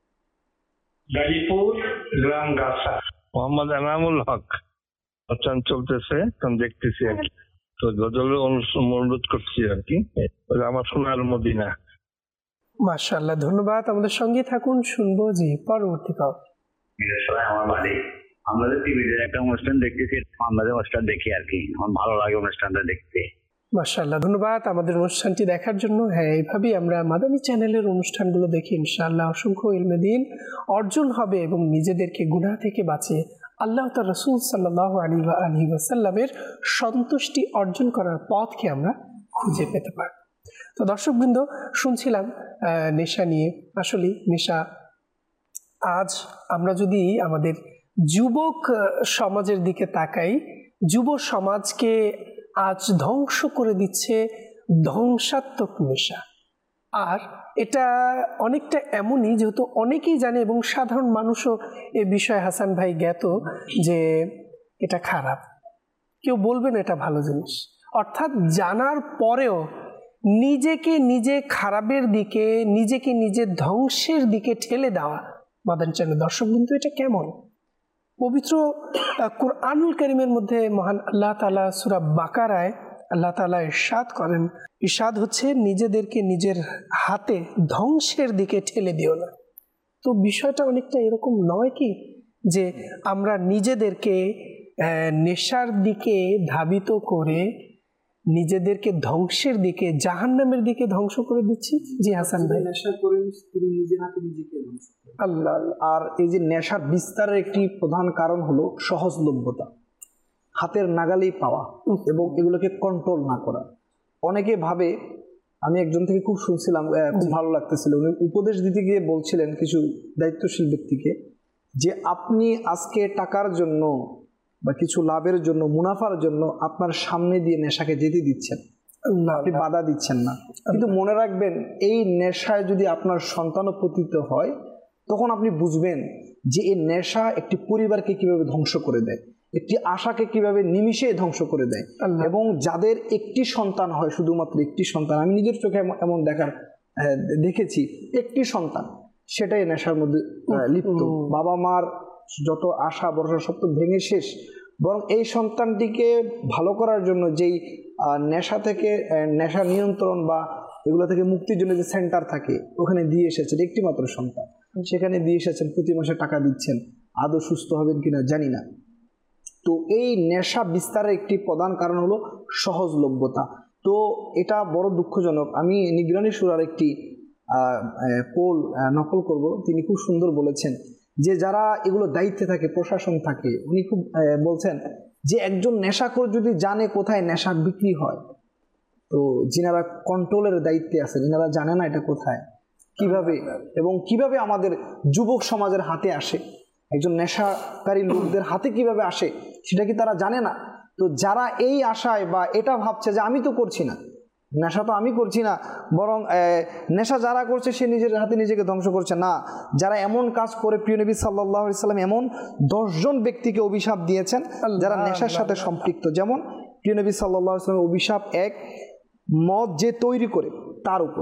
গাজীপুর, গ্রাম গাছা। মোহাম্মদ এনামুল হক। অনুষ্ঠান চলতেছে, আমি দেখতেছি আর কি। তো গজলের অনুরোধ করছি আর কি, আমার সোনার মদিনা। মাশাআল্লাহ, ধন্যবাদ। আমাদের সঙ্গে থাকুন, শুনবো। জি, পরবর্তী কল। আমার বাড়ি, আমাদের টিভিতে একটা অনুষ্ঠান দেখতেছি, আমাদের অনুষ্ঠান দেখি আর কি, আমার ভালো লাগে অনুষ্ঠানটা দেখতে। মাশাআল্লাহ, ধন্যবাদ আমাদের অনুষ্ঠানটি দেখার জন্য। হ্যাঁ, এইভাবেই আমরা মাদানী চ্যানেলের অনুষ্ঠানগুলো দেখি, ইনশাআল্লাহ অসংখ্য ইলমে দ্বীন অর্জন হবে, এবং নিজেদেরকে গুনাহ থেকে বাঁচিয়ে আল্লাহ তার রাসূল সাল্লাল্লাহু আলাইহি ওয়াসাল্লামের সন্তুষ্টি অর্জন করার পথকে আমরা খুঁজে পেতে পারি। তো দর্শকবৃন্দ, শুনছিলাম নেশা নিয়ে। আসলে নেশা, আজ আমরা যদি আমাদের যুবক সমাজের দিকে তাকাই, যুব সমাজকে আজ ধ্বংস করে দিচ্ছে ধ্বংসাত্মক নেশা। আর এটা অনেকটা এমনই, যেহেতু অনেকেই জানে এবং সাধারণ মানুষও এ বিষয়ে হাসান ভাই জ্ঞাত যে এটা খারাপ, কেউ বলবেন এটা ভালো জিনিস। অর্থাৎ জানার পরেও নিজেকে নিজে খারাপের দিকে, নিজেকে নিজে ধ্বংসের দিকে ঠেলে দেওয়া। মাদানী চ্যানেল দর্শক বিন্দু, এটা কেমন? পবিত্র কুরআনুল কারীমের মধ্যে মহান আল্লাহ তাআলা সূরা বাকারায় আল্লাহ তাআলা ইরশাদ করেন, ইরশাদ হচ্ছে নিজেদেরকে নিজের হাতে ধ্বংসের দিকে ঠেলে দিও না। তো বিষয়টা অনেকটা এরকম নয় কি, যে আমরা নিজেদেরকে নেশার দিকে ধাবিত করে নিজেদেরকে ধ্বংসের দিকে, জাহান্নামের দিকে ধ্বংস করে দিচ্ছি। জি হাসান ভাই। নেশা করেন তিনি নিজের হাতে নিজেকে ধ্বংস করেন। আল্লাহ। আর এই যে নেশার বিস্তারের একটি প্রধান কারণ হলো সহজলভ্যতা, হাতের নাগালেই পাওয়া এবং এগুলোকে কন্ট্রোল না করা। অনেকে ভাবে, আমি একজন থেকে খুব শুনছিলাম, খুব ভালো লাগতেছিল, উনি উপদেশ দিতে গিয়ে বলছিলেন কিছু দায়িত্বশীল ব্যক্তিকে, যে আপনি আজকে টাকার জন্য বা কিছু লাভের জন্য, মুনাফার জন্য আপনার সামনে দিয়ে নেশাকে যেতে দিচ্ছেন, আপনি বাধা দিচ্ছেন না, কিন্তু মনে রাখবেন এই নেশায় যদি আপনার সন্তানও পতিত হয়, তখন আপনি বুঝবেন যে এই নেশা একটি পরিবারকে কিভাবে ধ্বংস করে দেয়, একটি আশাকে কিভাবে নিমিষে ধ্বংস করে দেয়। এবং যাদের একটি সন্তান হয়, শুধুমাত্র একটি সন্তান, আমি নিজের চোখে এমন দেখেছি, একটি সন্তান সেটাই নেশার মধ্যে লিপ্ত। বাবা মার যত আশা ভরসা সব তো ভেঙে শেষ। বরং এই সন্তানটিকে ভালো করার জন্য যেই নেশা থেকে নেশা নিয়ন্ত্রণ বা এগুলো থেকে মুক্তির জন্য যে সেন্টার থাকে ওখানে দিয়ে এসেছেন, একটি মাত্র সন্তান, সেখানে দিয়ে এসেছেন, প্রতি মাসে টাকা দিচ্ছেন, আদৌ সুস্থ হবেন কিনা জানি না। তো এই নেশা বিস্তারের একটি প্রধান কারণ হলো সহজলভ্যতা। তো এটা বড় দুঃখজনক। আমি নিগরানি সূরার একটি পোল নকল করব। তিনি খুব সুন্দর বলেছেন যে যারা এগুলো দায়িত্বে থাকে, প্রশাসন থাকে, উনি খুব বলছেন যে একজন নেশাখোর যদি জানে কোথায় নেশা বিক্রি হয়, তো যিনারা কন্ট্রোলের দায়িত্বে আছেন এনারা জানে না এটা কোথায়, কিভাবে এবং কিভাবে আমাদের যুবক সমাজের হাতে আসে, একজন নেশাকারী লোকদের হাতে কিভাবে আসে সেটা কি তারা জানে না। তো যারা এই আশায় বা এটা ভাবছে যে আমি তো করছি না, নেশা তো আমি করছি না, বরং নেশা যারা করছে সে নিজের হাতে নিজেকে ধ্বংস করছে, না, যারা এমন কাজ করে, প্রিয় নবী সাল্লাল্লাহু আলাইহি সাল্লাম এমন 10 জন ব্যক্তিকে অভিশাপ দিয়েছেন যারা নেশার সাথে সম্পৃক্ত। যেমন প্রিয় নবী সাল্লাল্লাহু আলাইহি সাল্লামের অভিশাপ 1, মদ যে তৈরি করে তার উপর,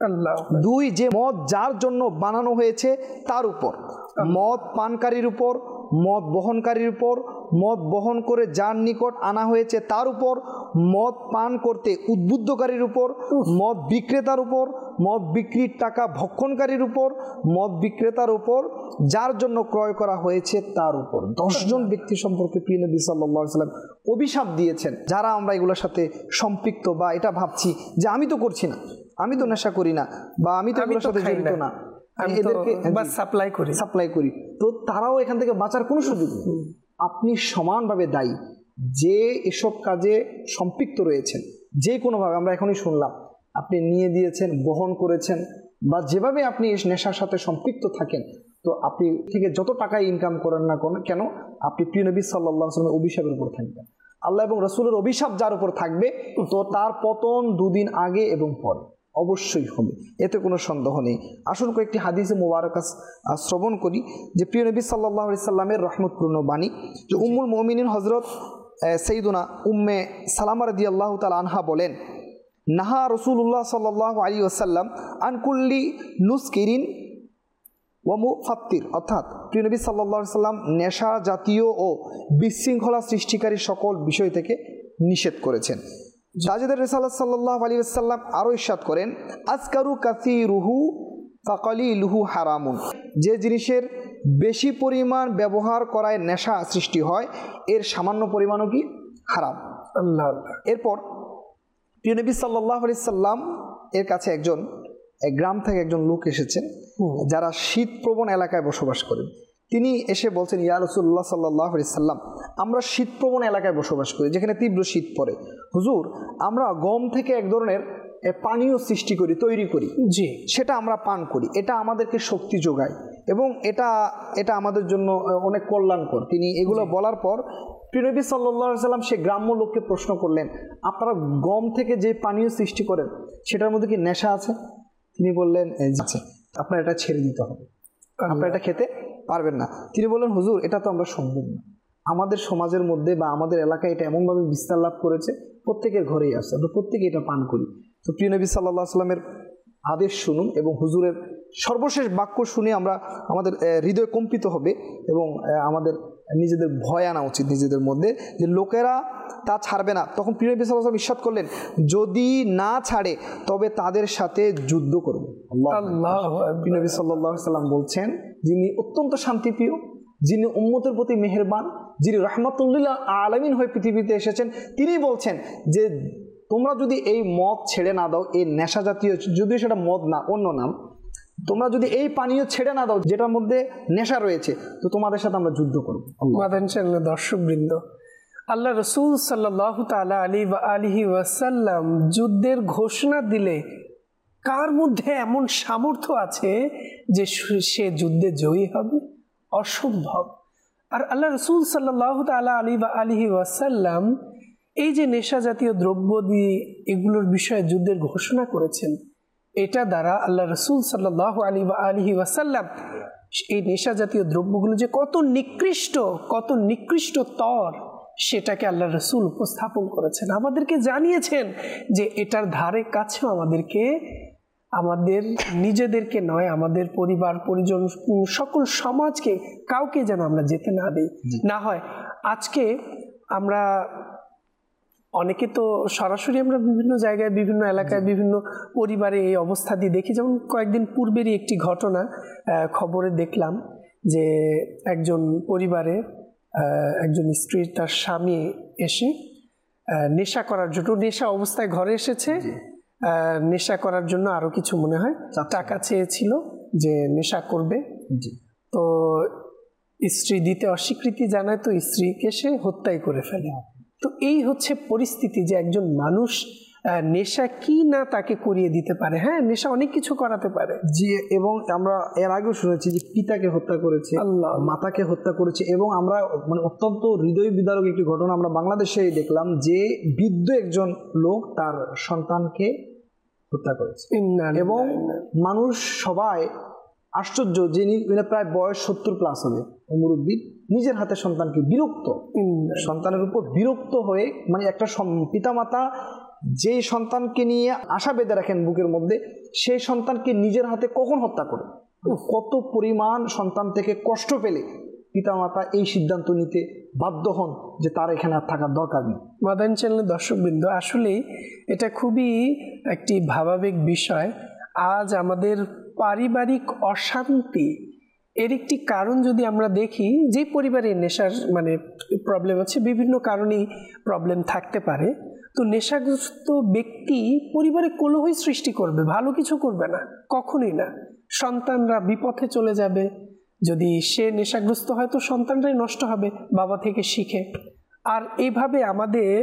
2, যে মদ যার জন্য বানানো হয়েছে তার উপর, মদ পানকারীর উপর, মদ বহনকারীর উপর, মদ বহন করে যার নিকট আনা হয়েছে তার উপর, মদ পান করতে উদ্বুদ্ধকারীর উপর, মদ বিক্রেতার উপর, মদ বিক্রির টাকা ভক্ষণকারীর উপর, মদ বিক্রেতার উপর, যার জন্য ক্রয় করা হয়েছে তার উপর। 10 জন ব্যক্তি সম্পর্কে প্রিয় নবী সাল্লাল্লাহু আলাইহি সাল্লাম অভিশাপ দিয়েছেন। যারা আমরা এগুলোর সাথে সম্পৃক্ত বা এটা ভাবছি যে আমি তো করছি না, আমি তো নেশা করি না, বা আমি তো এগুলোর সাথে জড়িত না, এদেরকে সাপ্লাই করি, তো তারাও এখান থেকে বাঁচার কোনো সুযোগ নেই। আপনি সমানভাবে দায়ী যে এসব কাজে সম্পৃক্ত রয়েছেন, যে কোনোভাবে। আমরা এখনই শুনলাম আপনি নিয়ে দিয়েছেন, বহন করেছেন, বা যেভাবে আপনি এই নেশার সাথে সম্পৃক্ত থাকেন, তো আপনি থেকে যত টাকা ইনকাম করেন না কেন, আপনি প্রিয় নবী সাল্লাল্লাহু আলাইহি ওয়াসাল্লামের অভিশাপের উপর থাকবেন। আল্লাহ এবং রাসূলের অভিশাপ যার উপর থাকবে, তো তার পতন 2 দিন আগে এবং পরে অবশ্যই হবে, এতে কোনো সন্দেহ নেই। আসুন কয়েকটি হাদিসে মুবারক শ্রবণ করি যে প্রিয় নবী সাল্লাল্লাহু আলাইহি সাল্লামের রহমতপূর্ণ বাণী, যে উম্মুল মুমিনিন হযরত সাইয়্যিদুনা উম্মে সালামা রাদিয়াল্লাহু তাআলা আনহা বলেন, নাহা রাসূলুল্লাহ সাল্লাল্লাহু আলাইহি ওয়াসাল্লাম আন কুল্লি নুসকিরিন ওয়া মুফাত্তির, অর্থাৎ প্রিয় নবী সাল্লাল্লাহু আলাইহি সাল্লাম নেশা জাতীয় ও বিশৃঙ্খলা সৃষ্টিকারী সকল বিষয় থেকে নিষেধ করেছেন। তাজেদের রিসালাত সাল্লাল্লাহু আলাইহি ওয়াসাল্লাম আরও ইরশাদ করেন, আজকারু কাসীরুহু ফাকালিলুহু হারামুন, যে জিনিসের বেশি পরিমাণ ব্যবহার করায় নেশা সৃষ্টি হয় এর সামান্য পরিমাণও কি হারাম। আল্লাহ। এরপর প্রিয় নবী সাল্লাল্লাহু আলাইহি সাল্লাম এর কাছে এক গ্রাম থেকে একজন লোক এসেছেন যারা শীতপ্রবণ এলাকায় বসবাস করেন। তিনি এসে বলছেন, ইয়া রাসূলুল্লাহ সাল্লাল্লাহু আলাইহি সাল্লাম, আমরা শীতপ্রবণ এলাকায় বসবাস করি যেখানে তীব্র শীত পড়ে। হুজুর, আমরা গম থেকে এক ধরনের পানীয় সৃষ্টি করি, তৈরি করি, জি, সেটা আমরা পান করি, এটা আমাদেরকে শক্তি যোগায় এবং এটা আমাদের জন্য অনেক কল্যাণকর। তিনি এগুলো বলার পর প্রিয় নবী সাল্লাল্লাহু আলাইহি সাল্লাম সে গ্রাম্য লোককে প্রশ্ন করলেন, আপনারা গম থেকে যে পানীয় সৃষ্টি করেন সেটার মধ্যে কি নেশা আছে? তিনি বললেন, আছে। আপনার এটা ছেড়ে দিতে হবে, আপনারা এটা খেতে পারবেন না। তিনি বললেন, হুজুর, এটা তো আমরা সম্ভব না, আমাদের সমাজের মধ্যে বা আমাদের এলাকায় এটা এমনভাবে বিস্তার লাভ করেছে, প্রত্যেকের ঘরেই আছে, আমরা প্রত্যেকে এটা পান করি। তো প্রিয় নবী সাল্লাল্লাহু আলাইহি সাল্লামের আদেশ শুনুন এবং হুজুরের সর্বশেষ বাক্য শুনে আমাদের হৃদয় কম্পিত হবে এবং আমাদের নিজেদের ভয় আনা উচিত নিজেদের মধ্যে যে লোকেরা তা ছাড়বে না। তখন প্রিয় নবী সাল্লাল্লাহু আলাইহি ওয়াসাল্লাম ইরশাদ করলেন, যদি না ছাড়ে তবে তাদের সাথে যুদ্ধ করব। আল্লাহু আকবার। প্রিয় নবী সাল্লাল্লাহু আলাইহি ওয়াসাল্লাম বলছেন, যিনি অত্যন্ত শান্তিপ্রিয়, যিনি উম্মতের প্রতি মেহেরবান, যিনি রাহমাতুল আলামিন হয়ে পৃথিবীতে এসেছেন, তিনি বলছেন যে তোমরা যদি এই মদ ছেড়ে না দাও, এই নেশা জাতীয়, যদিও সেটা মদ না, অন্য নাম, তোমরা যদি এই পানীয় ছেড়ে না দাও যেটার মধ্যে নেশা রয়েছে, তো তোমাদের সাথে আমরা যুদ্ধ করবো। দর্শকবৃন্দ, আল্লাহ রাসূল সাল্লাল্লাহু তাআলা আলাইহি ওয়াসাল্লাম যুদ্ধের ঘোষণা দিলে কার মধ্যে এমন সামর্থ্য আছে যে সে যুদ্ধে জয়ী হবে? অসম্ভব। আর আল্লাহ রাসূল সাল্লাল্লাহু তাআলা আলাইহি ওয়াসাল্লাম এই যে নেশা জাতীয় দ্রব্য দিয়ে এগুলোর বিষয়ে যুদ্ধের ঘোষণা করেছেন, এটা দ্বারা আল্লাহ রাসূল সাল্লাল্লাহু আলাইহি ওয়াসাল্লাম এই নেশা জাতীয় দ্রব্যগুলো যে কত নিকৃষ্ট তর সেটাকে আল্লাহ রাসূল উপস্থাপন করেছেন, আমাদেরকে জানিয়েছেন যে এটার ধারে কাছেও আমাদেরকে আমাদের নিজেদেরকে নয়, আমাদের পরিবার পরিজন সকল সমাজকে, কাউকে যেন আমরা যেতে না দিই। না হয় আজকে আমরা অনেকে তো সরাসরি আমরা বিভিন্ন জায়গায়, বিভিন্ন এলাকায়, বিভিন্ন পরিবারে এই অবস্থা দিয়ে দেখি। যেমন কয়েকদিন পূর্বেরই একটি ঘটনা খবরে দেখলাম যে একজন পরিবারে একজন স্ত্রী তার স্বামী এসে নেশা করার জন্য, নেশা অবস্থায় ঘরে এসেছে, নেশা করার জন্য আরো কিছু মনে হয় টাকা চেয়েছিল যে নেশা করবে। তো স্ত্রী দিতে অস্বীকৃতি জানায়, তো স্ত্রীকে সে হত্যাই করে ফেলে। তো এই হচ্ছে পরিস্থিতি যে একজন মানুষ নেশা কি না তাকে করিয়ে দিতে পারে। হ্যাঁ, নেশা অনেক কিছু করাতে পারে। জি, এবং আমরা এর আগেও শুনেছি যে পিতাকে হত্যা করেছে, মাতাকে হত্যা করেছে, এবং আমরা মানে অত্যন্ত হৃদয় বিদারক একটি ঘটনা আমরা বাংলাদেশে দেখলাম যে বৃদ্ধ একজন লোক তার সন্তানকে হত্যা করেছে। এবং মানুষ সবাই আশ্চর্য, যিনি প্রায় বয়স 70+ হবে, মুরব্বী, নিজের হাতে সন্তানকে বিরক্ত, সন্তানের উপর বিরক্ত হয়ে, মানে একটা পিতামাতা যেই সন্তানকে নিয়ে আশা বেঁধে রাখেন বুকের মধ্যে, সেই সন্তানকে নিজের হাতে কখন হত্যা করে, কত পরিমাণ সন্তান থেকে কষ্ট পেলে পিতামাতা এই সিদ্ধান্ত নিতে বাধ্য হন যে তার এখানে আর থাকার দরকার নেই। মাদানী চ্যানেলের দর্শকবৃন্দ, আসলেই এটা খুবই একটি ভাবাবেগ বিষয়। আজ আমাদের পারিবারিক অশান্তি এর একটি কারণ যদি আমরা দেখি, যে পরিবারে নেশার মানে প্রবলেম আছে, বিভিন্ন কারণেই প্রবলেম থাকতে পারে। তো নেশাগ্রস্ত ব্যক্তি পরিবারে কলহই সৃষ্টি করবে, ভালো কিছু করবে না, কখনোই না। সন্তানরা বিপথে চলে যাবে। যদি সে নেশাগ্রস্ত হয় তো সন্তানরাই নষ্ট হবে, বাবা থেকে শিখে। আর এইভাবে আমাদের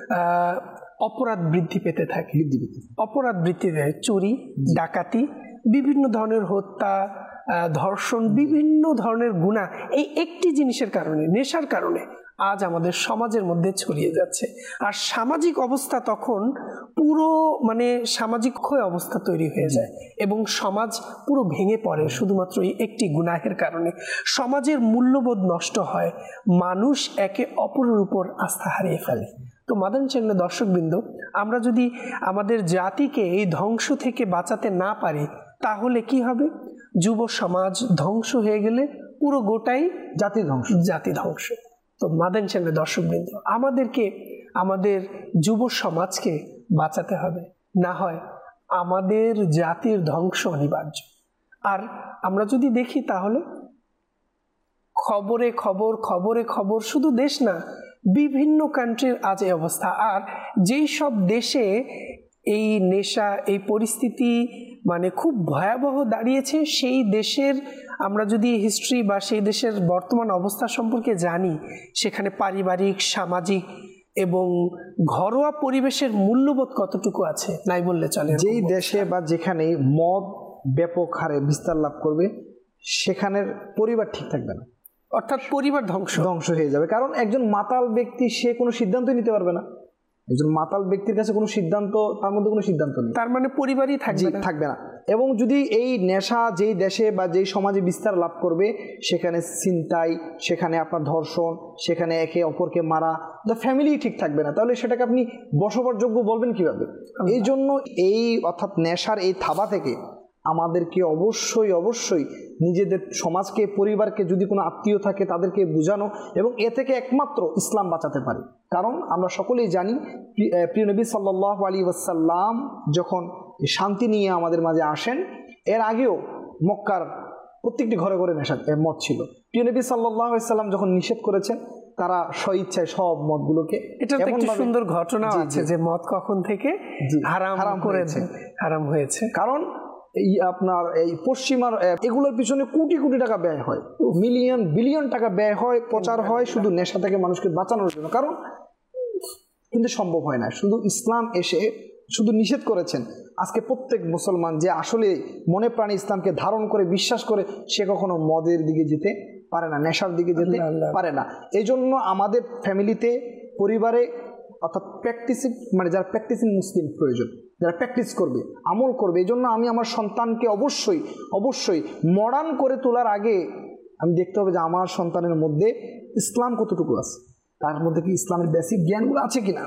অপরাধ বৃদ্ধি পেতে থাকে, অপরাধ বৃদ্ধি দেয়, চুরি, ডাকাতি, বিভিন্ন ধরনের হত্যা, ধর্ষণ, বিভিন্ন ধরনের গুনাহ এই একটি জিনিসের কারণে, নেশার কারণে আজ আমাদের সমাজের মধ্যে ছড়িয়ে যাচ্ছে। আর সামাজিক অবস্থা তখন পুরো মানে সামাজিক ক্ষয় অবস্থা তৈরি হয়ে যায় এবং সমাজ পুরো ভেঙে পড়ে শুধুমাত্র এই একটি গুনাহের কারণে। সমাজের মূল্যবোধ নষ্ট হয়, মানুষ একে অপরের উপর আস্থা হারিয়ে ফেলে। তো মাদানী চ্যানেলের দর্শকবৃন্দ, আমরা যদি আমাদের জাতিকে এই ধ্বংস থেকে বাঁচাতে না পারি তাহলে কি হবে? যুব সমাজ ধ্বংস হয়ে গেলে পুরো গোটাই জাতি ধ্বংস। তো মাদানী চ্যানেলের দর্শকবৃন্দ, আমাদেরকে আমাদের যুব সমাজকে বাঁচাতে হবে, না হয় আমাদের জাতির ধ্বংস অনিবার্য। আর আমরা যদি দেখি তাহলে খবরে খবর, খবরে খবর, শুধু দেশ না, বিভিন্ন কান্ট্রির আজ এই অবস্থা। আর যেই সব দেশে এই নেশা, এই পরিস্থিতি মানে খুব ভয়াবহ দাঁড়িয়েছে, সেই দেশের আমরা যদি হিস্ট্রি বা সেই দেশের বর্তমান অবস্থা সম্পর্কে জানি, সেখানে পারিবারিক, সামাজিক এবং ঘরোয়া পরিবেশের মূল্যবোধ কতটুকু আছে নাই বললে চলে। যেই দেশে বা যেখানে মদ ব্যাপক হারে বিস্তার লাভ করবে, সেখানের পরিবার ঠিক থাকবে না, অর্থাৎ পরিবার ধ্বংস হয়ে যাবে। কারণ একজন মাতাল ব্যক্তি সে কোনো সিদ্ধান্তই নিতে পারবে না। একজন মাতাল ব্যক্তির কাছে কোনো সিদ্ধান্ত, তার মধ্যে কোনো সিদ্ধান্ত নেই, তার মানে পরিবারই থাকবে না। এবং যদি এই নেশা যেই দেশে বা যেই সমাজে বিস্তার লাভ করবে, সেখানে ছিনতাই, সেখানে আপনার ধর্ষণ, সেখানে একে অপরকে মারা, দ্য ফ্যামিলি ঠিক থাকবে না। তাহলে সেটাকে আপনি বসবাসযোগ্য বলবেন কিভাবে? এই জন্য এই অর্থাৎ নেশার এই থাবা থেকে আমাদেরকে অবশ্যই নিজেদের সমাজকে, পরিবারকে, যদি কোনো আত্মীয় থাকে তাদেরকে বোঝানো, এবং এ থেকে একমাত্র ইসলাম বাঁচাতে পারে। কারণ আমরা সকলেই জানি, প্রিয় নবী সাল্লাল্লাহু আলাইহি ওয়াসাল্লাম যখন শান্তি নিয়ে আমাদের মাঝে আসেন, এর আগেও মক্কার প্রত্যেকটি ঘরে ঘরে নেশা মদ ছিল। প্রিয় নবী সাল্লাল্লাহু আলাইহি ওয়াসাল্লাম যখন নিষেধ করেছেন, তারা স্বইচ্ছায় সব মদগুলোকে, এটা একটা সুন্দর ঘটনা আছে যে মদ কখন থেকে হারাম হয়েছে। কারণ এই আপনার এই পশ্চিমার এগুলোর পিছনে কোটি কোটি টাকা ব্যয় হয়, মিলিয়ন বিলিয়ন টাকা ব্যয় হয়, প্রচার হয় শুধু নেশা থেকে মানুষকে বাঁচানোর জন্য। কারণ কিন্তু সম্ভব হয় না। শুধু ইসলাম এসে শুধু নিষেধ করেছেন। আজকে প্রত্যেক মুসলমান যে আসলে মনে প্রাণে ইসলামকে ধারণ করে বিশ্বাস করে, সে কখনো মদের দিকে যেতে পারে না, নেশার দিকে যেতে পারে না। এই জন্য আমাদের ফ্যামিলিতে, পরিবারে, অর্থাৎ প্র্যাকটিসিং, মানে যারা প্র্যাকটিসিং মুসলিম প্রয়োজন, যারা প্র্যাকটিস করবে, আমল করবে। এই জন্য আমি আমার সন্তানকে অবশ্যই মডার্ন করে তোলার আগে আমি দেখতে হবে যে আমার সন্তানের মধ্যে ইসলাম কতটুকু আছে, তার মধ্যে কি ইসলামের বেসিক জ্ঞানগুলো আছে কিনা।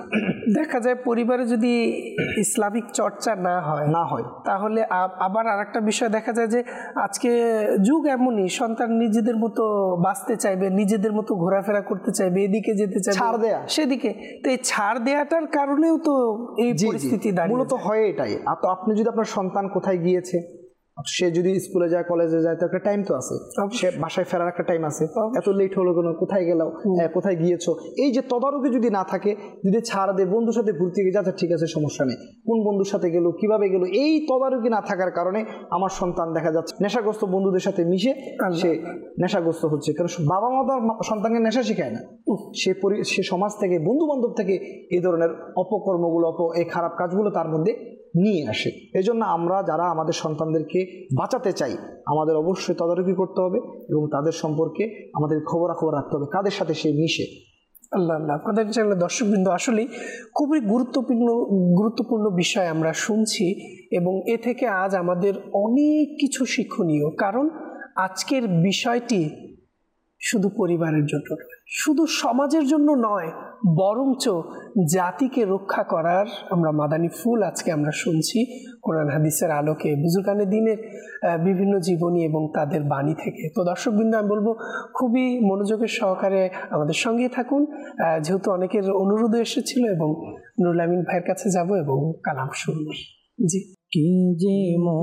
দেখা যায় পরিবারে যদি ইসলামিক চর্চা না হয় তাহলে আবার আরেকটা বিষয় দেখা যায় যে আজকে যুগ এমনই, সন্তান নিজেদের মতো বাঁচতে চাইবে, নিজেদের মতো ঘোরাফেরা করতে চাইবে, এদিকে যেতে চাইবে, ছাড় দেয়া সেদিকে। তো এই ছাড় দেয়াটার কারণেও তো এই পরিস্থিতি মূলত হয়। এটাই আপনি যদি আপনার সন্তান কোথায় গিয়েছে, সে যদি স্কুলে যায়, কলেজে যায়, তো একটা টাইম তো আছে, সে বাসায় ফেরার একটা টাইম আছে, এত লেট হলো কেন, কোথায় গেল, কোথায় গিয়েছো, এই যে তদারকি যদি না থাকে, যদি ছাড় দেয়, বন্ধুর সাথে ঘুরতে গিয়ে যাচ্ছে, ঠিক আছে সমস্যা নেই, কোন বন্ধুর সাথে গেল, কিভাবে গেল, এই তদারকি না থাকার কারণে আমার সন্তান দেখা যাচ্ছে নেশাগ্রস্ত বন্ধুদের সাথে মিশে সে নেশাগ্রস্ত হচ্ছে। কারণ বাবা মা তার সন্তানকে নেশা শেখায় না, সে সমাজ থেকে, বন্ধু বান্ধব থেকে এই ধরনের অপকর্মগুলো, এই খারাপ কাজগুলো তার মধ্যে নিয়ে আসে। এই জন্য আমরা যারা আমাদের সন্তানদেরকে বাঁচাতে চাই, আমাদের অবশ্যই তদারকি করতে হবে এবং তাদের সম্পর্কে আমাদের খবরাখবর রাখতে হবে, কাদের সাথে সে মিশে। আল্লাহ আল্লাহ। আপনাদের চ্যানেলের দর্শকবৃন্দ, আসলেই খুবই গুরুত্বপূর্ণ বিষয় আমরা শুনছি এবং এ থেকে আজ আমাদের অনেক কিছু শিক্ষণীয়। কারণ আজকের বিষয়টি শুধু পরিবারের জন্য নয়, শুধু সমাজের জন্য নয়, বরঞ্চ জাতিকে রক্ষা করার আমরা মাদানী ফুল আজকে আমরা শুনছি কোরআন হাদিসের আলোকে, বুজুর্গানে দিনের বিভিন্ন জীবনী এবং তাদের বাণী থেকে। তো দর্শকবৃন্দ, আমি বলবো খুবই মনোযোগের সহকারে আমাদের সঙ্গে থাকুন, যেহেতু অনেকের অনুরোধও এসেছিল, এবং নুরুল আমিন ভাইয়ের কাছে যাব এবং কালাম শুনব। জি। কি যে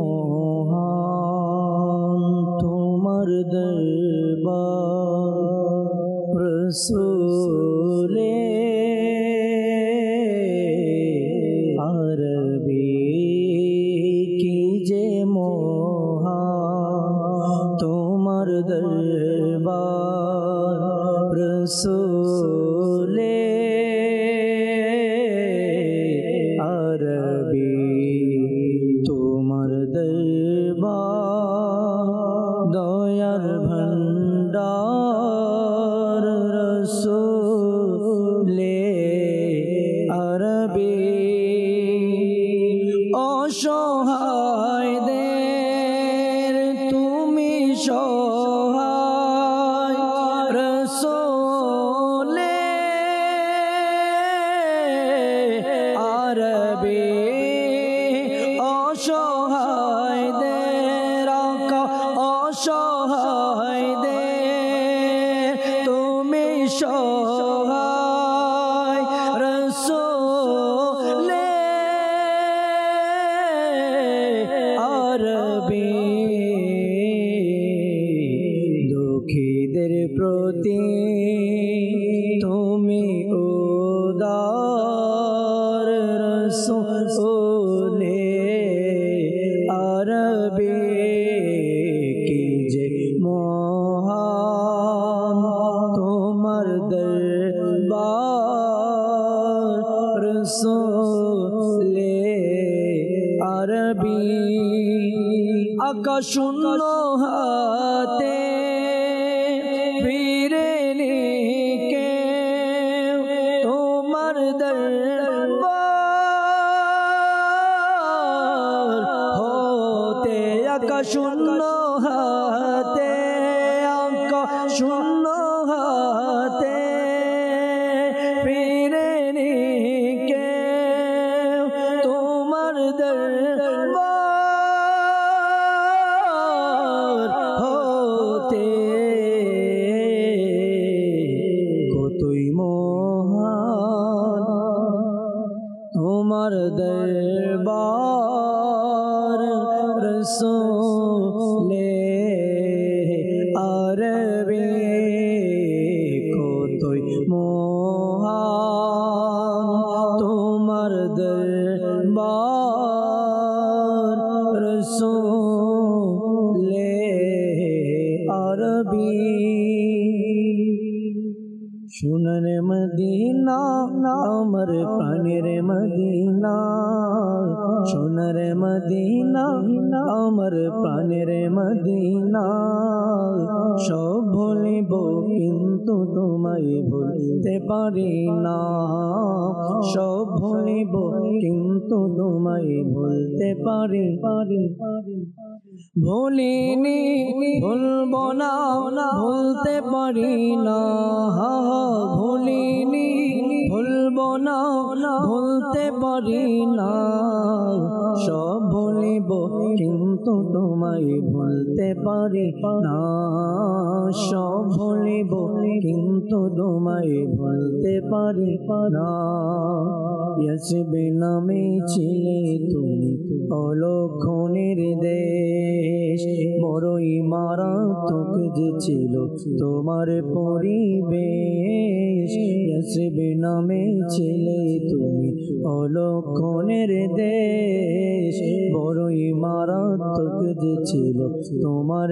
মহান তোমার দরবার রসূলে আরবি, কি যে মহান তোমার দরবার রসূলে আরবি, তোমার দরবার দয়ার ভণ্ডার রসূলে আরবি, অসহায়দের তুমি সহায় রসূলে আরবি, অসহায়দের অসহায়দের তুমি সহায় রসূলে আরবি, দুঃখীদের প্রতি তুমি উদার রসূলে আরবি, কি যে মহান তোমার দরবার রসূলে আরবি, আকাশ শূন্য হাতে ফিরে নিকে তোমার দরবার হতে, আকাশ শূন্য হাতে, আকাশ শূন্য হাতে ফিরে নিকে তোমার দরবার হতে, কতই মহান তোমার দরবার রসূলে আরবি, কতই মহান তোমার দরবার রসূলে আরবি। সোনার মদিনা আমার প্রাণের মদিনা, সোনার মদিনা আমার প্রাণের মদিনা, সব ভুলিব কিন্তু তোমায় ভুলতে পারি না, সব ভুলিব কিন্তু কিন্তু তোমায় ভুলতে পারি ভুলিনি ভুলবো না ভুলতে পারি না ভুলিনি ভুলবো না ভুলতে পারি না সব ভুলিব কিন্তু তোমায় ভুলতে পারি না সব ভুলিব কিন্তু তোমায় ভুলতে পারি না ইয়াসবে নামে ছিলে তুমি অলক্ষণের দেশ বড়ই মারাত্মক যে ছিল তোমার পরিবেশ ইয়াসবে নামে ছিলে তুমি অলক্ষণের দেশ বড়ই মারাত্মক যে ছিল তোমার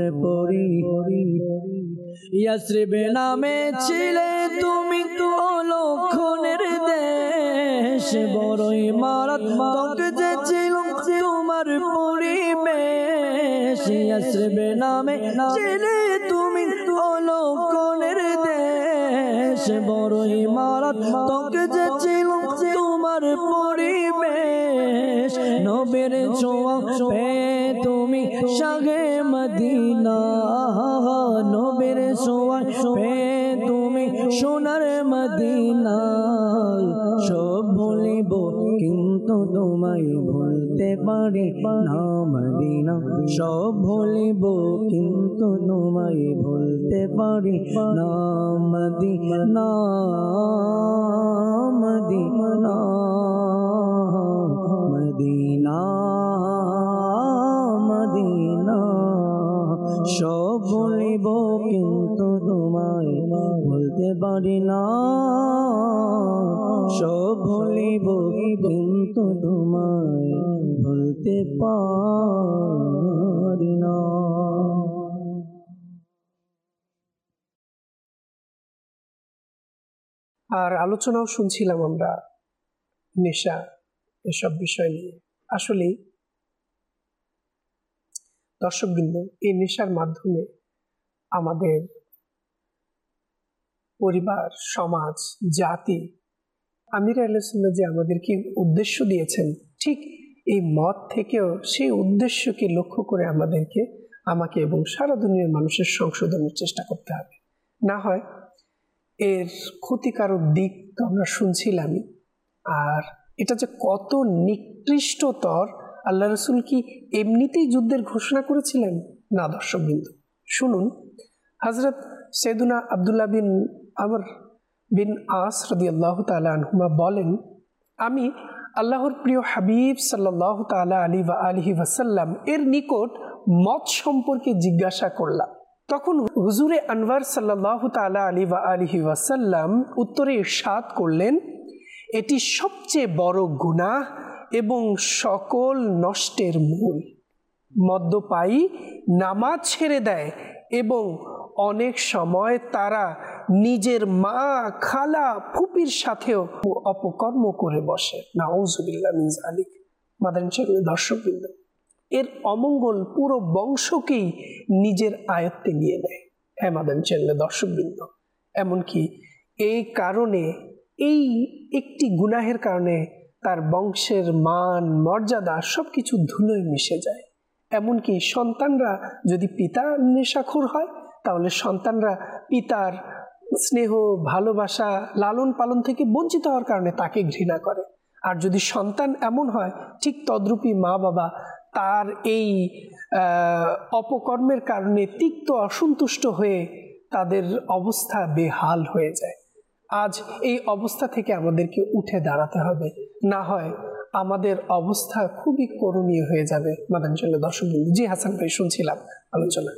ইয়াসরিবে নামে ছিলে তুমি অলক্ষণের দেশ বড়ই মারাত্মক যে ছিল তোমার পরিবেশ ইয়াসরিবে নামে ছিলে তুমি অলক্ষণের দেশ বড়ই মারাত্মক যে ছিল তোমার পরিবেশ নবীর ছোঁয়া পেয়ে তুমি শাগে মদিনা নবীর ছোঁয়া পেয়ে তুমি সোনার মদিনা সব ভুলিব কিন্তু তোমায় ভুলতে পারি না মদিনা সব ভুলিব কিন্তু তোমায় ভুলতে পারি না মদিনা মদিনা মদিনা মদিনা সব ভুলিব কিন্তু তোমায় ভুলতে পারি না সব ভুলিব কিন্তু তোমায় ভুলতে পারি না। আর আলোচনাও শুনছিলাম আমরা নেশা এসব বিষয় নিয়ে। আসলে দর্শকবৃন্দ, এই নেশার মাধ্যমে আমাদের পরিবার, সমাজ, জাতি, আমির আহলে সুন্নাহ যে আমাদেরকে উদ্দেশ্য দিয়েছেন, ঠিক এই মত থেকেও সেই উদ্দেশ্যকে লক্ষ্য করে আমাকে এবং সারা দুনিয়ার মানুষের সংশোধনের চেষ্টা করতে হবে। না হয় এর ক্ষতিকারক দিক তো আমরা শুনছিলামই, আর এটা যে কত নিকৃষ্টতর, আল্লাহ রসুল কি এমনিতেই যুদ্ধের ঘোষণা করেছিলেন? না দর্শকবৃন্দ, শুনুন। হযরত সৈয়দুনা আব্দুল্লাহ বিন আমর বিন আস রাদিয়াল্লাহু তাআলা আনহুমা বলেন, আমি আল্লাহর প্রিয় হাবিব সাল্লাল্লাহু তাআলা আলাইহি ওয়াসাল্লাম এর নিকট মত সম্পর্কে জিজ্ঞাসা করলাম। তখন হুজুরে আনওয়ার সাল্লাল্লাহু তাআলা আলাইহি ওয়াসাল্লাম উত্তরে ইরশাদ করলেন, এটি সবচেয়ে বড় গুনাহ এবং সকল নষ্টের মূল। মদ্যপায়ী নামাজ ছেড়ে দেয় এবং অনেক সময় তারা নিজের মা, খালা, ফুপির সাথেও অপকর্ম করে বসে। নাউযুবিল্লাহ মিন যালিক। মাদানী চ্যানেলের দর্শকবৃন্দ, এর অমঙ্গল পুরো বংশকেই নিজের আয়ত্তে নিয়ে নেয়। হ্যাঁ মাদানী চ্যানেলের দর্শকবৃন্দ, এমনকি এই কারণে, এই একটি গুনাহের কারণে তার বংশের মান, মর্যাদা সবকিছু ধুলোয় মিশে যায়। এমনকি সন্তানরা যদি পিতা নেশাখোর হয়, তাহলে সন্তানরা পিতার স্নেহ, ভালোবাসা, লালন পালন থেকে বঞ্চিত হওয়ার কারণে তাকে ঘৃণা করে। আর যদি সন্তান এমন হয়, ঠিক তদ্রূপী মা বাবা তার এই অপকর্মের কারণে তিক্ত অসন্তুষ্ট হয়ে তাদের অবস্থা বেহাল হয়ে যায়। আজ এই অবস্থা থেকে আমাদেরকে উঠে দাঁড়াতে হবে, না হয় আমাদের অবস্থা খুবই করুণীয় হয়ে যাবে। মাদানী চ্যানেলের দর্শকবৃন্দ, জি হাসান ভাই, শুনছিলাম আলোচনা।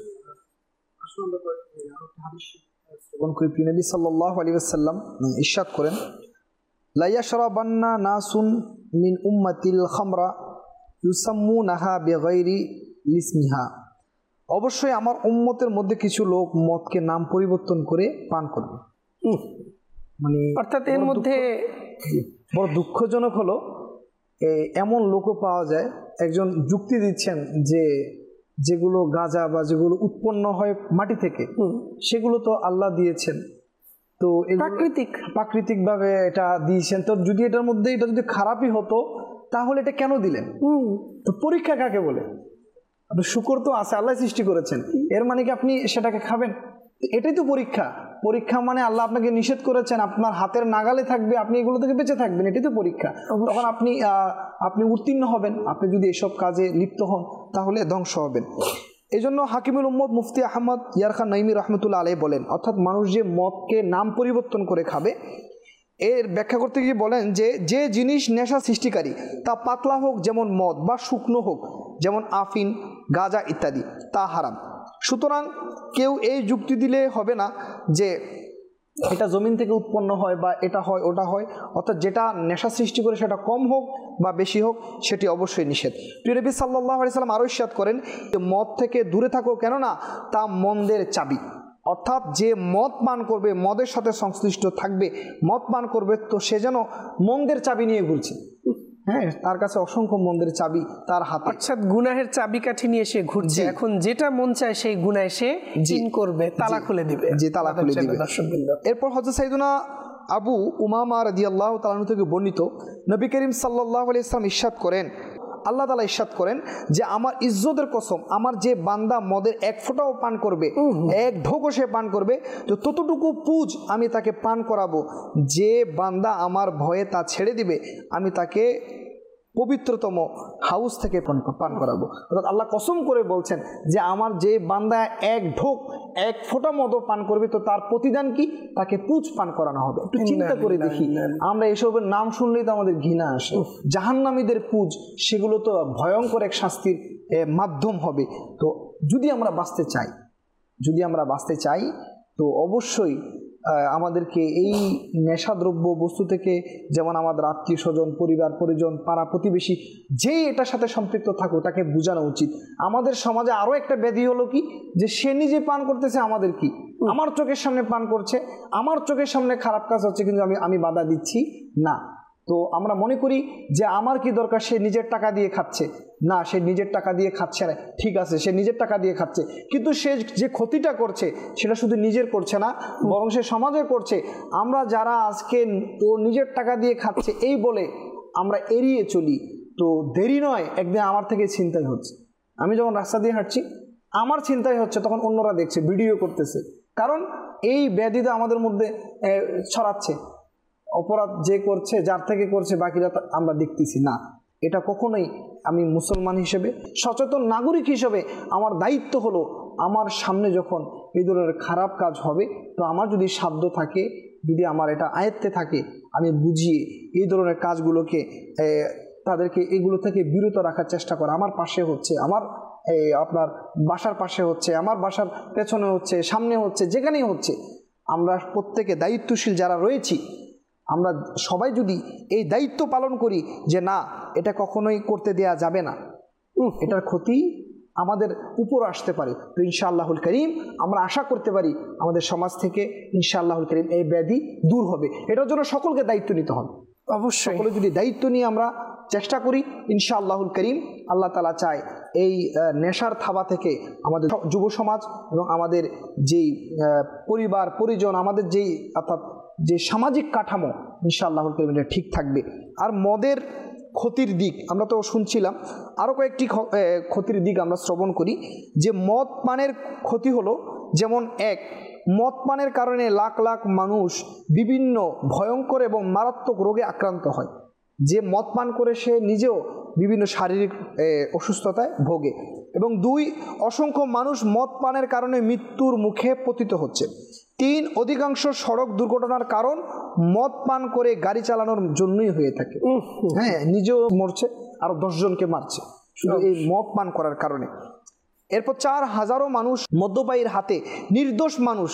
নবী সাল্লাল্লাহু আলাইহি ওয়াসাল্লাম ইরশাদ করেন, লা ইয়াশরাবান্না নাসুন মিন উম্মাতিল খামরা ইউসাম্মুনাহা বিগাইরি লিসমিহা। অবশ্যই আমার উম্মতের মধ্যে কিছু লোক মদকে নাম পরিবর্তন করে পান করবে। মানে অর্থাৎ এর মধ্যে বড় দুঃখজনক হলো এমন লোকও পাওয়া যায়, একজন যুক্তি দিচ্ছেন যে যেগুলো গাঁজা বা যেগুলো উৎপন্ন হয় মাটি থেকে, সেগুলো তো আল্লাহ দিয়েছেন, তো প্রাকৃতিকভাবে এটা দিয়েছেন। তো যদি এটার মধ্যে এটা যদি খারাপই হতো, তাহলে এটা কেন দিলেন? তো পরীক্ষা কাকে বলে? আপনি শুকর তো আছে, আল্লাহ সৃষ্টি করেছেন, এর মানে কি আপনি সেটাকে খাবেন? এটাই তো পরীক্ষা। পরীক্ষা মানে আল্লাহ আপনাকে নিষেধ করেছেন, আপনার হাতের নাগালে থাকবে, আপনি এগুলো থেকে বেঁচে থাকবেন, এটাই তো পরীক্ষা। তখন আপনি উত্তীর্ণ হবেন। আপনি যদি এসব কাজে লিপ্ত হন তাহলে ধ্বংস হবেন। এই জন্য হাকিমুল উম্মত মুফতি আহমদ ইয়ারখান নাইমি রহমতুল্লাহ আলাইহি বলেন, অর্থাৎ মানুষ যে মদকে নাম পরিবর্তন করে খাবে, এর ব্যাখ্যা করতে গিয়ে বলেন যে জিনিস নেশা সৃষ্টিকারী তা পাতলা হোক যেমন মদ, বা শুকনো হোক যেমন আফিন, গাঁজা ইত্যাদি, তা হারাম। সুতরাং কেউ এই যুক্তি দিলে হবে না যে এটা জমিন থেকে উৎপন্ন হয় বা এটা হয় ওটা হয়, অর্থাৎ যেটা নেশা সৃষ্টি করে সেটা কম হোক বা বেশি হোক সেটি অবশ্যই নিষেধ। প্রিয় নবী সাল্লাল্লাহু আলাইহি সাল্লাম আরও ইরশাদ করেন যে মদ থেকে দূরে থাকো, কেননা তা মন্দের চাবি। অর্থাৎ যে মদ পান করবে, মদের সাথে সংশ্লিষ্ট থাকবে, মদ পান করবে, তো সে যেন মন্দের চাবি নিয়ে ঘুরছে। হ্যাঁ, তার কাছে অসংখ্য মন্দের চাবি তার হাতে, অর্থাৎ গুনাহের চাবিকাঠি নিয়ে সে ঘুরছে। এখন যেটা মন চায় সেই গুনায় সে চিন করবে, তালা খুলে দিবে, যে তালা খুলে দিবে। দর্শকবৃন্দ, এরপর হযরত সাইয়েদুনা আবু উমামা রাদিয়াল্লাহু তাআলা আনহু থেকে বর্ণিত, নবী করিম সাল্লাল্লাহু আলাইহি ওয়াসাল্লাম ইরশাদ করেন, আল্লাহ তাআলা ইরশাদ করেন যে আমার ইজ্জতের কসম, আমার যে বান্দা মদের এক ফোঁটাও পান করবে, এক ঢোকও সে পান করবে, তো ততটুকু পুঁজ আমি তাকে পান করাবো। যে বান্দা আমার ভয়ে তা ছেড়ে দিবে, আমি তাকে পবিত্রতম হাউস থেকে পান করাবো। অর্থাৎ আল্লাহ কসম করে বলছেন যে আমার যে বান্দা এক ঢোক, এক ফোঁটা মদও পান করবে, তো তার প্রতিদান কি? তাকে পুঁজ পান করানো হবে। একটু চিন্তা করে দেখি, আমরা এসবের নাম শুনলেই তো আমাদের ঘৃণা আসে। জাহান্নামীদের পুঁজ, সেগুলো তো ভয়ঙ্কর এক শাস্তির মাধ্যম হবে। তো যদি আমরা বাঁচতে চাই তো অবশ্যই আমাদেরকে এই নেশাদ্রব্য বস্তু থেকে, যেমন আমাদের আত্মীয় স্বজন, পরিবার পরিজন, পাড়া প্রতিবেশী, যেই এটার সাথে সম্পৃক্ত থাকুক, তাকে বোঝানো উচিত। আমাদের সমাজে আরও একটা ব্যাধি হলো কি, যে সে নিজে পান করতেছে, আমাদের কি, আমার চোখের সামনে পান করছে, আমার চোখের সামনে খারাপ কাজ হচ্ছে, কিন্তু আমি বাধা দিচ্ছি না। তো আমরা মনে করি যে আমার কি দরকার, সে নিজের টাকা দিয়ে খাচ্ছে। না, সে নিজের টাকা দিয়ে খাচ্ছে না, ঠিক আছে, সে নিজের টাকা দিয়ে খাচ্ছে, কিন্তু সে যে ক্ষতিটা করছে সেটা শুধু নিজের করছে না, বরং সে সমাজের করছে। আমরা যারা আজকে ও নিজের টাকা দিয়ে খাচ্ছে এই বলে আমরা এড়িয়ে চলি, তো দেরি নয়, একদিন আমার থেকে ছিনতাই হচ্ছে। আমি যখন রাস্তা দিয়ে হাঁটছি, আমার ছিনতাই হচ্ছে, তখন অন্যরা দেখছে, ভিডিও করতেছে, কারণ এই ব্যাধিটা আমাদের মধ্যে ছড়াচ্ছে। অপরাধ যে করছে, যার থেকে করছে, বাকিরা আমরা দেখতেছি না। এটা কখনোই, আমি মুসলমান হিসেবে, সচেতন নাগরিক হিসেবে আমার দায়িত্ব হলো, আমার সামনে যখন এই ধরনের খারাপ কাজ হবে, তো আমার যদি সাধ্য থাকে, যদি আমার এটা আয়ত্তে থাকে, আমি বুঝিয়ে এই ধরনের কাজগুলোকে তাদেরকে এগুলো থেকে বিরত রাখার চেষ্টা করা। আমার পাশে হচ্ছে, আমার আপনার বাসার পাশে হচ্ছে, আমার বাসার পেছনে হচ্ছে, সামনে হচ্ছে, যেখানেই হচ্ছে, আমরা প্রত্যেকে দায়িত্বশীল যারা রয়েছি, আমরা সবাই যদি এই দায়িত্ব পালন করি যে না, এটা কখনোই করতে দেয়া যাবে না, এটার ক্ষতি আমাদের উপর আসতে পারে, তো ইনশাআল্লাহুল করিম আমরা আশা করতে পারি আমাদের সমাজ থেকে ইনশাআল্লাহুল করিম এই ব্যাধি দূর হবে। এটার জন্য সকলকে দায়িত্ব নিতে হবে। অবশ্যই সকলে যদি দায়িত্ব নিয়ে আমরা চেষ্টা করি, ইনশাআল্লাহুল করিম আল্লাহ তাআলা চায় এই নেশার থাবা থেকে আমাদের যুব সমাজ এবং আমাদের যেই পরিবার পরিজন, আমাদের যেই অর্থাৎ যে সামাজিক কাঠামো, ইনশাআল্লাহুল করিম এটা ঠিক থাকবে। আর মদের ক্ষতির দিক আমরা তো শুনছিলাম, আরও কয়েকটি ক্ষতির দিক আমরা শ্রবণ করি, যে মদ পানের ক্ষতি হলো, যেমন এক, মদ পানের কারণে লাখ লাখ মানুষ বিভিন্ন ভয়ঙ্কর এবং মারাত্মক রোগে আক্রান্ত হয়। যে মদ পান করে সে নিজেও বিভিন্ন শারীরিক অসুস্থতায় ভোগে। এবং দুই, অসংখ্য মানুষ মদ পানের কারণে মৃত্যুর মুখে পতিত হচ্ছে। তিন, অধিকাংশ সড়ক দুর্ঘটনার কারণ মদ পান করে গাড়ি চালানোর জন্যই হয়ে থাকে। হ্যাঁ, নিজেও মরছে, আরো 10 জনকে মারছে শুধু এই মদ পান করার কারণে। এরপর 4, হাজারো মানুষ মদ্যপায়ীর হাতে, নির্দোষ মানুষ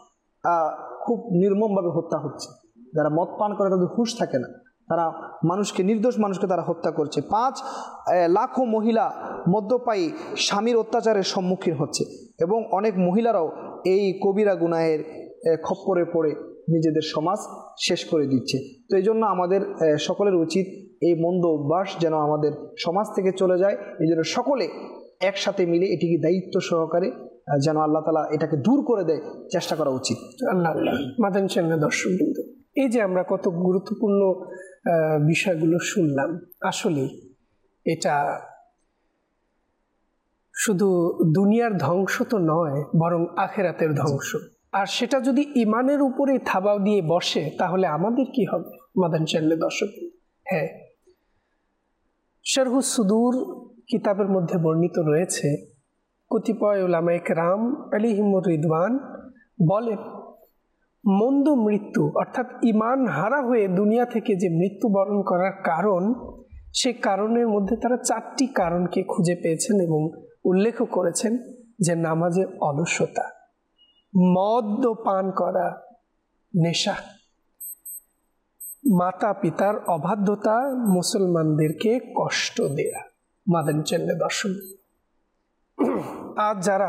খুব নির্মমভাবে হত্যা হচ্ছে। যারা মদ পান করে তাদের হুঁশ থাকে না, তারা নির্দোষ মানুষকে তারা হত্যা করছে। 5, লাখো মহিলা মদ্যপায়ী স্বামীর অত্যাচারের সম্মুখীন হচ্ছে এবং অনেক মহিলারাও এই কবিরা গুনাহের খপ্পরে পড়ে নিজেদের সমাজ শেষ করে দিচ্ছে। তো এই জন্য আমাদের সকলের উচিত এই মন্দ অভ্যাস যেন আমাদের সমাজ থেকে চলে যায়, এই জন্য সকলে একসাথে মিলে এটিকে দায়িত্ব সহকারে যেন আল্লাহ তাআলা এটাকে দূর করে দেয় চেষ্টা করা উচিত। আল্লাহ মাদানী চ্যানেলের দর্শকবৃন্দ, এই যে আমরা কত গুরুত্বপূর্ণ বিষয়গুলো শুনলাম, আসলেই এটা শুধু দুনিয়ার ধ্বংস তো নয়, বরং আখেরাতের ধ্বংস। আর সেটা যদি ইমানের উপরে থাবা দিয়ে বসে তাহলে আমাদের কি হবে মাদানী চ্যানেলের দর্শক? হ্যাঁ, শারহুস সুদূর কিতাবের মধ্যে বর্ণিত রয়েছে, কতিপয় উলামায়ে কেরাম আলাইহিমুর রিদওয়ান বলেন, মন্দ মৃত্যু অর্থাৎ ইমান হারা হয়ে দুনিয়া থেকে যে মৃত্যুবরণ করার কারণ, সে কারণের মধ্যে তারা 4টি কারণকে খুঁজে পেয়েছেন এবং উল্লেখ করেছেন যে নামাজে অলসতা, মদ পান করা, নেশা, মাতা পিতার অবাধ্যতা, মুসলমানদেরকে কষ্ট দেয়া। মাদানী চ্যানেলের দর্শক, আজ যারা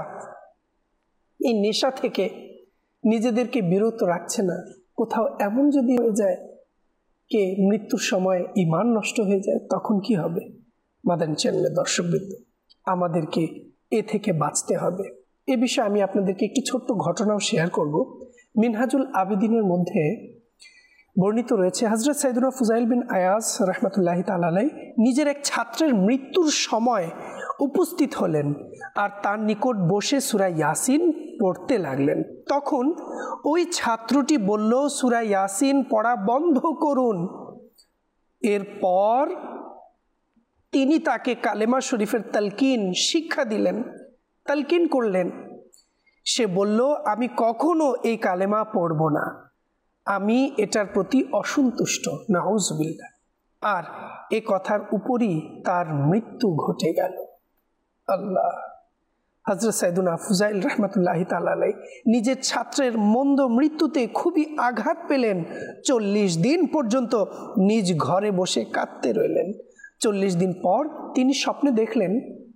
এই নেশা থেকে নিজেদেরকে বিরত রাখছে না, কোথাও এমন যদি হয়ে যায় কে মৃত্যুর সময় ঈমান নষ্ট হয়ে যায়, তখন কি হবে? মাদানী চ্যানেলের দর্শকবৃন্দ, আমাদেরকে এ থেকে বাঁচতে হবে। এ বিষয়ে আমি আপনাদেরকে একটি ছোট্ট ঘটনাও শেয়ার করব। মিনহাজুল আবেদিনের মধ্যে বর্ণিত রয়েছে, হযরত সাইয়্যিদুনা ফুযাইল বিন আয়াজ রাহমাতুল্লাহি তাআলা আলাইহি নিজের এক ছাত্রের মৃত্যুর সময় উপস্থিত হলেন আর তার নিকট বসে সূরা ইয়াসিন পড়তে লাগলেন। তখন ওই ছাত্রটি বলল, সূরা ইয়াসিন পড়া বন্ধ করুন। এরপর তিনি তাকে কালেমা শরীফের তালকিন শিক্ষা দিলেন, তালকিন করলেন। সে বলল, আমি কখনো এই কালেমা পড়ব না, আমি এটার প্রতি অসন্তুষ্ট, নাউজুবিল্লাহ। আর এ কথার উপরই তার মৃত্যু ঘটে গেল। আল্লাহ! হযরত সাইয়্যিদুনা ফুযাইল রাহমাতুল্লাহি তাআলা আলাইহি নিজের ছাত্রের মন্দ মৃত্যুতে খুবই আঘাত পেলেন। 40 দিন পর্যন্ত নিজ ঘরে বসে কাঁদতে রইলেন। 40 দিন পর তিনি স্বপ্নে দেখলেন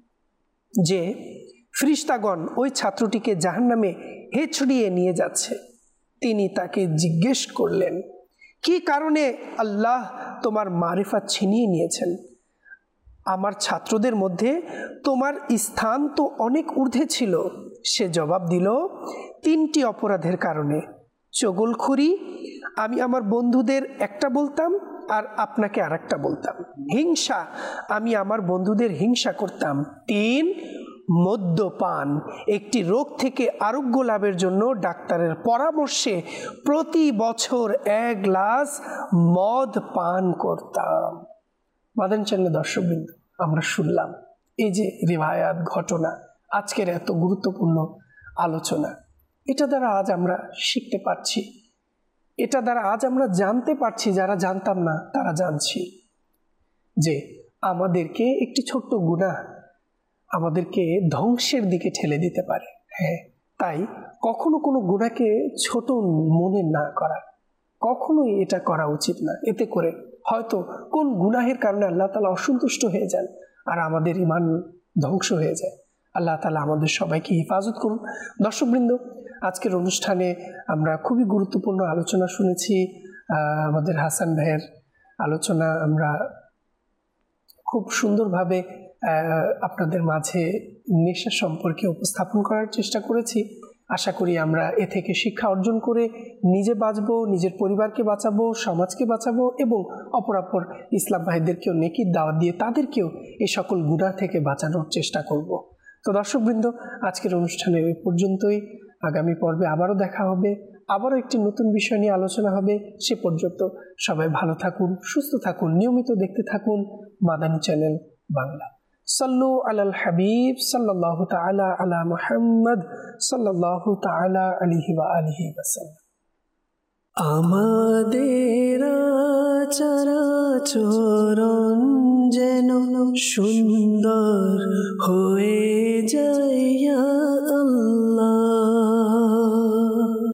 যে ফেরেশতাগণ ওই ছাত্রটিকে জাহান্নামে হেঁচড়িয়ে নিয়ে যাচ্ছে। তিনি তাকে জিজ্ঞেস করলেন, কি কারণে আল্লাহ তোমার মারিফাত ছিনিয়ে নিয়েছেন? আমার ছাত্রদের মধ্যে তোমার স্থান তো অনেক ঊর্ধ্বে ছিল। সে জবাব দিল, 3টি অপরাধের কারণে। চগলখুরি, আমি আমার বন্ধুদের একটা বলতাম আর আপনাকে আর একটা বলতাম। হিংসা, আমি আমার বন্ধুদের হিংসা করতাম। 3, মদ্যপান, একটি রোগ থেকে আরোগ্য লাভের জন্য ডাক্তারের পরামর্শে প্রতি বছর 1 গ্লাস মদ পান করতাম। মাদানী চ্যানেলের দর্শকবৃন্দ, আমরা শুনলাম এই যে রিওয়ায়াত, ঘটনা, আজকের এত গুরুত্বপূর্ণ আলোচনা, এটা দ্বারা আজ আমরা শিখতে পারছি, এটা দ্বারা আজ আমরা জানতে পারছি, যারা জানতাম না তারা জানছি যে আমাদেরকে একটি ছোট্ট গুনাহ আমাদেরকে ধ্বংসের দিকে ঠেলে দিতে পারে। হ্যাঁ, তাই কখনো কোনো গুনাহকে ছোট মনে না করা, কখনোই এটা করা উচিত না। এতে করে হয়তো কোন গুনাহের কারণে আল্লাহ তাআলা অসন্তুষ্ট হয়ে যান আর আমাদের ঈমান ধ্বংস হয়ে যায়। আল্লাহ তাআলা আমাদের সবাইকে হেফাজত করুন। দর্শকবৃন্দ, আজকের অনুষ্ঠানে আমরা খুবই গুরুত্বপূর্ণ আলোচনা শুনেছি। আমাদের হাসান ভাইয়ের আলোচনা আমরা খুব সুন্দরভাবে আপনাদের মাঝে নেশা সম্পর্কে উপস্থাপন করার চেষ্টা করেছি। আশা করি আমরা এ থেকে শিক্ষা অর্জন করে নিজে বাঁচবো, নিজের পরিবারকে বাঁচাবো, সমাজকে বাঁচাবো এবং অপরাপর ইসলাম ভাইদেরকেও নেকির দাওয়াত দিয়ে তাদেরকেও এই সকল গুনাহ থেকে বাঁচানোর চেষ্টা করব। তো দর্শকবৃন্দ, আজকের অনুষ্ঠানে এই পর্যন্তই। আগামী পর্বে আবারও দেখা হবে, আবারও একটি নতুন বিষয় নিয়ে আলোচনা হবে। সে পর্যন্ত সবাই ভালো থাকুন, সুস্থ থাকুন, নিয়মিত দেখতে থাকুন মাদানী চ্যানেল বাংলা। সাল্লু আলাল হাবিব সাল্লাল্লাহু তাআলা আলা মুহাম্মদ সাল্লাল্লাহু তাআলা আলাইহি ওয়া আলিহি ওয়াসাল্লাম। আমাদের চরাচরণ যেন সুন্দর হয়ে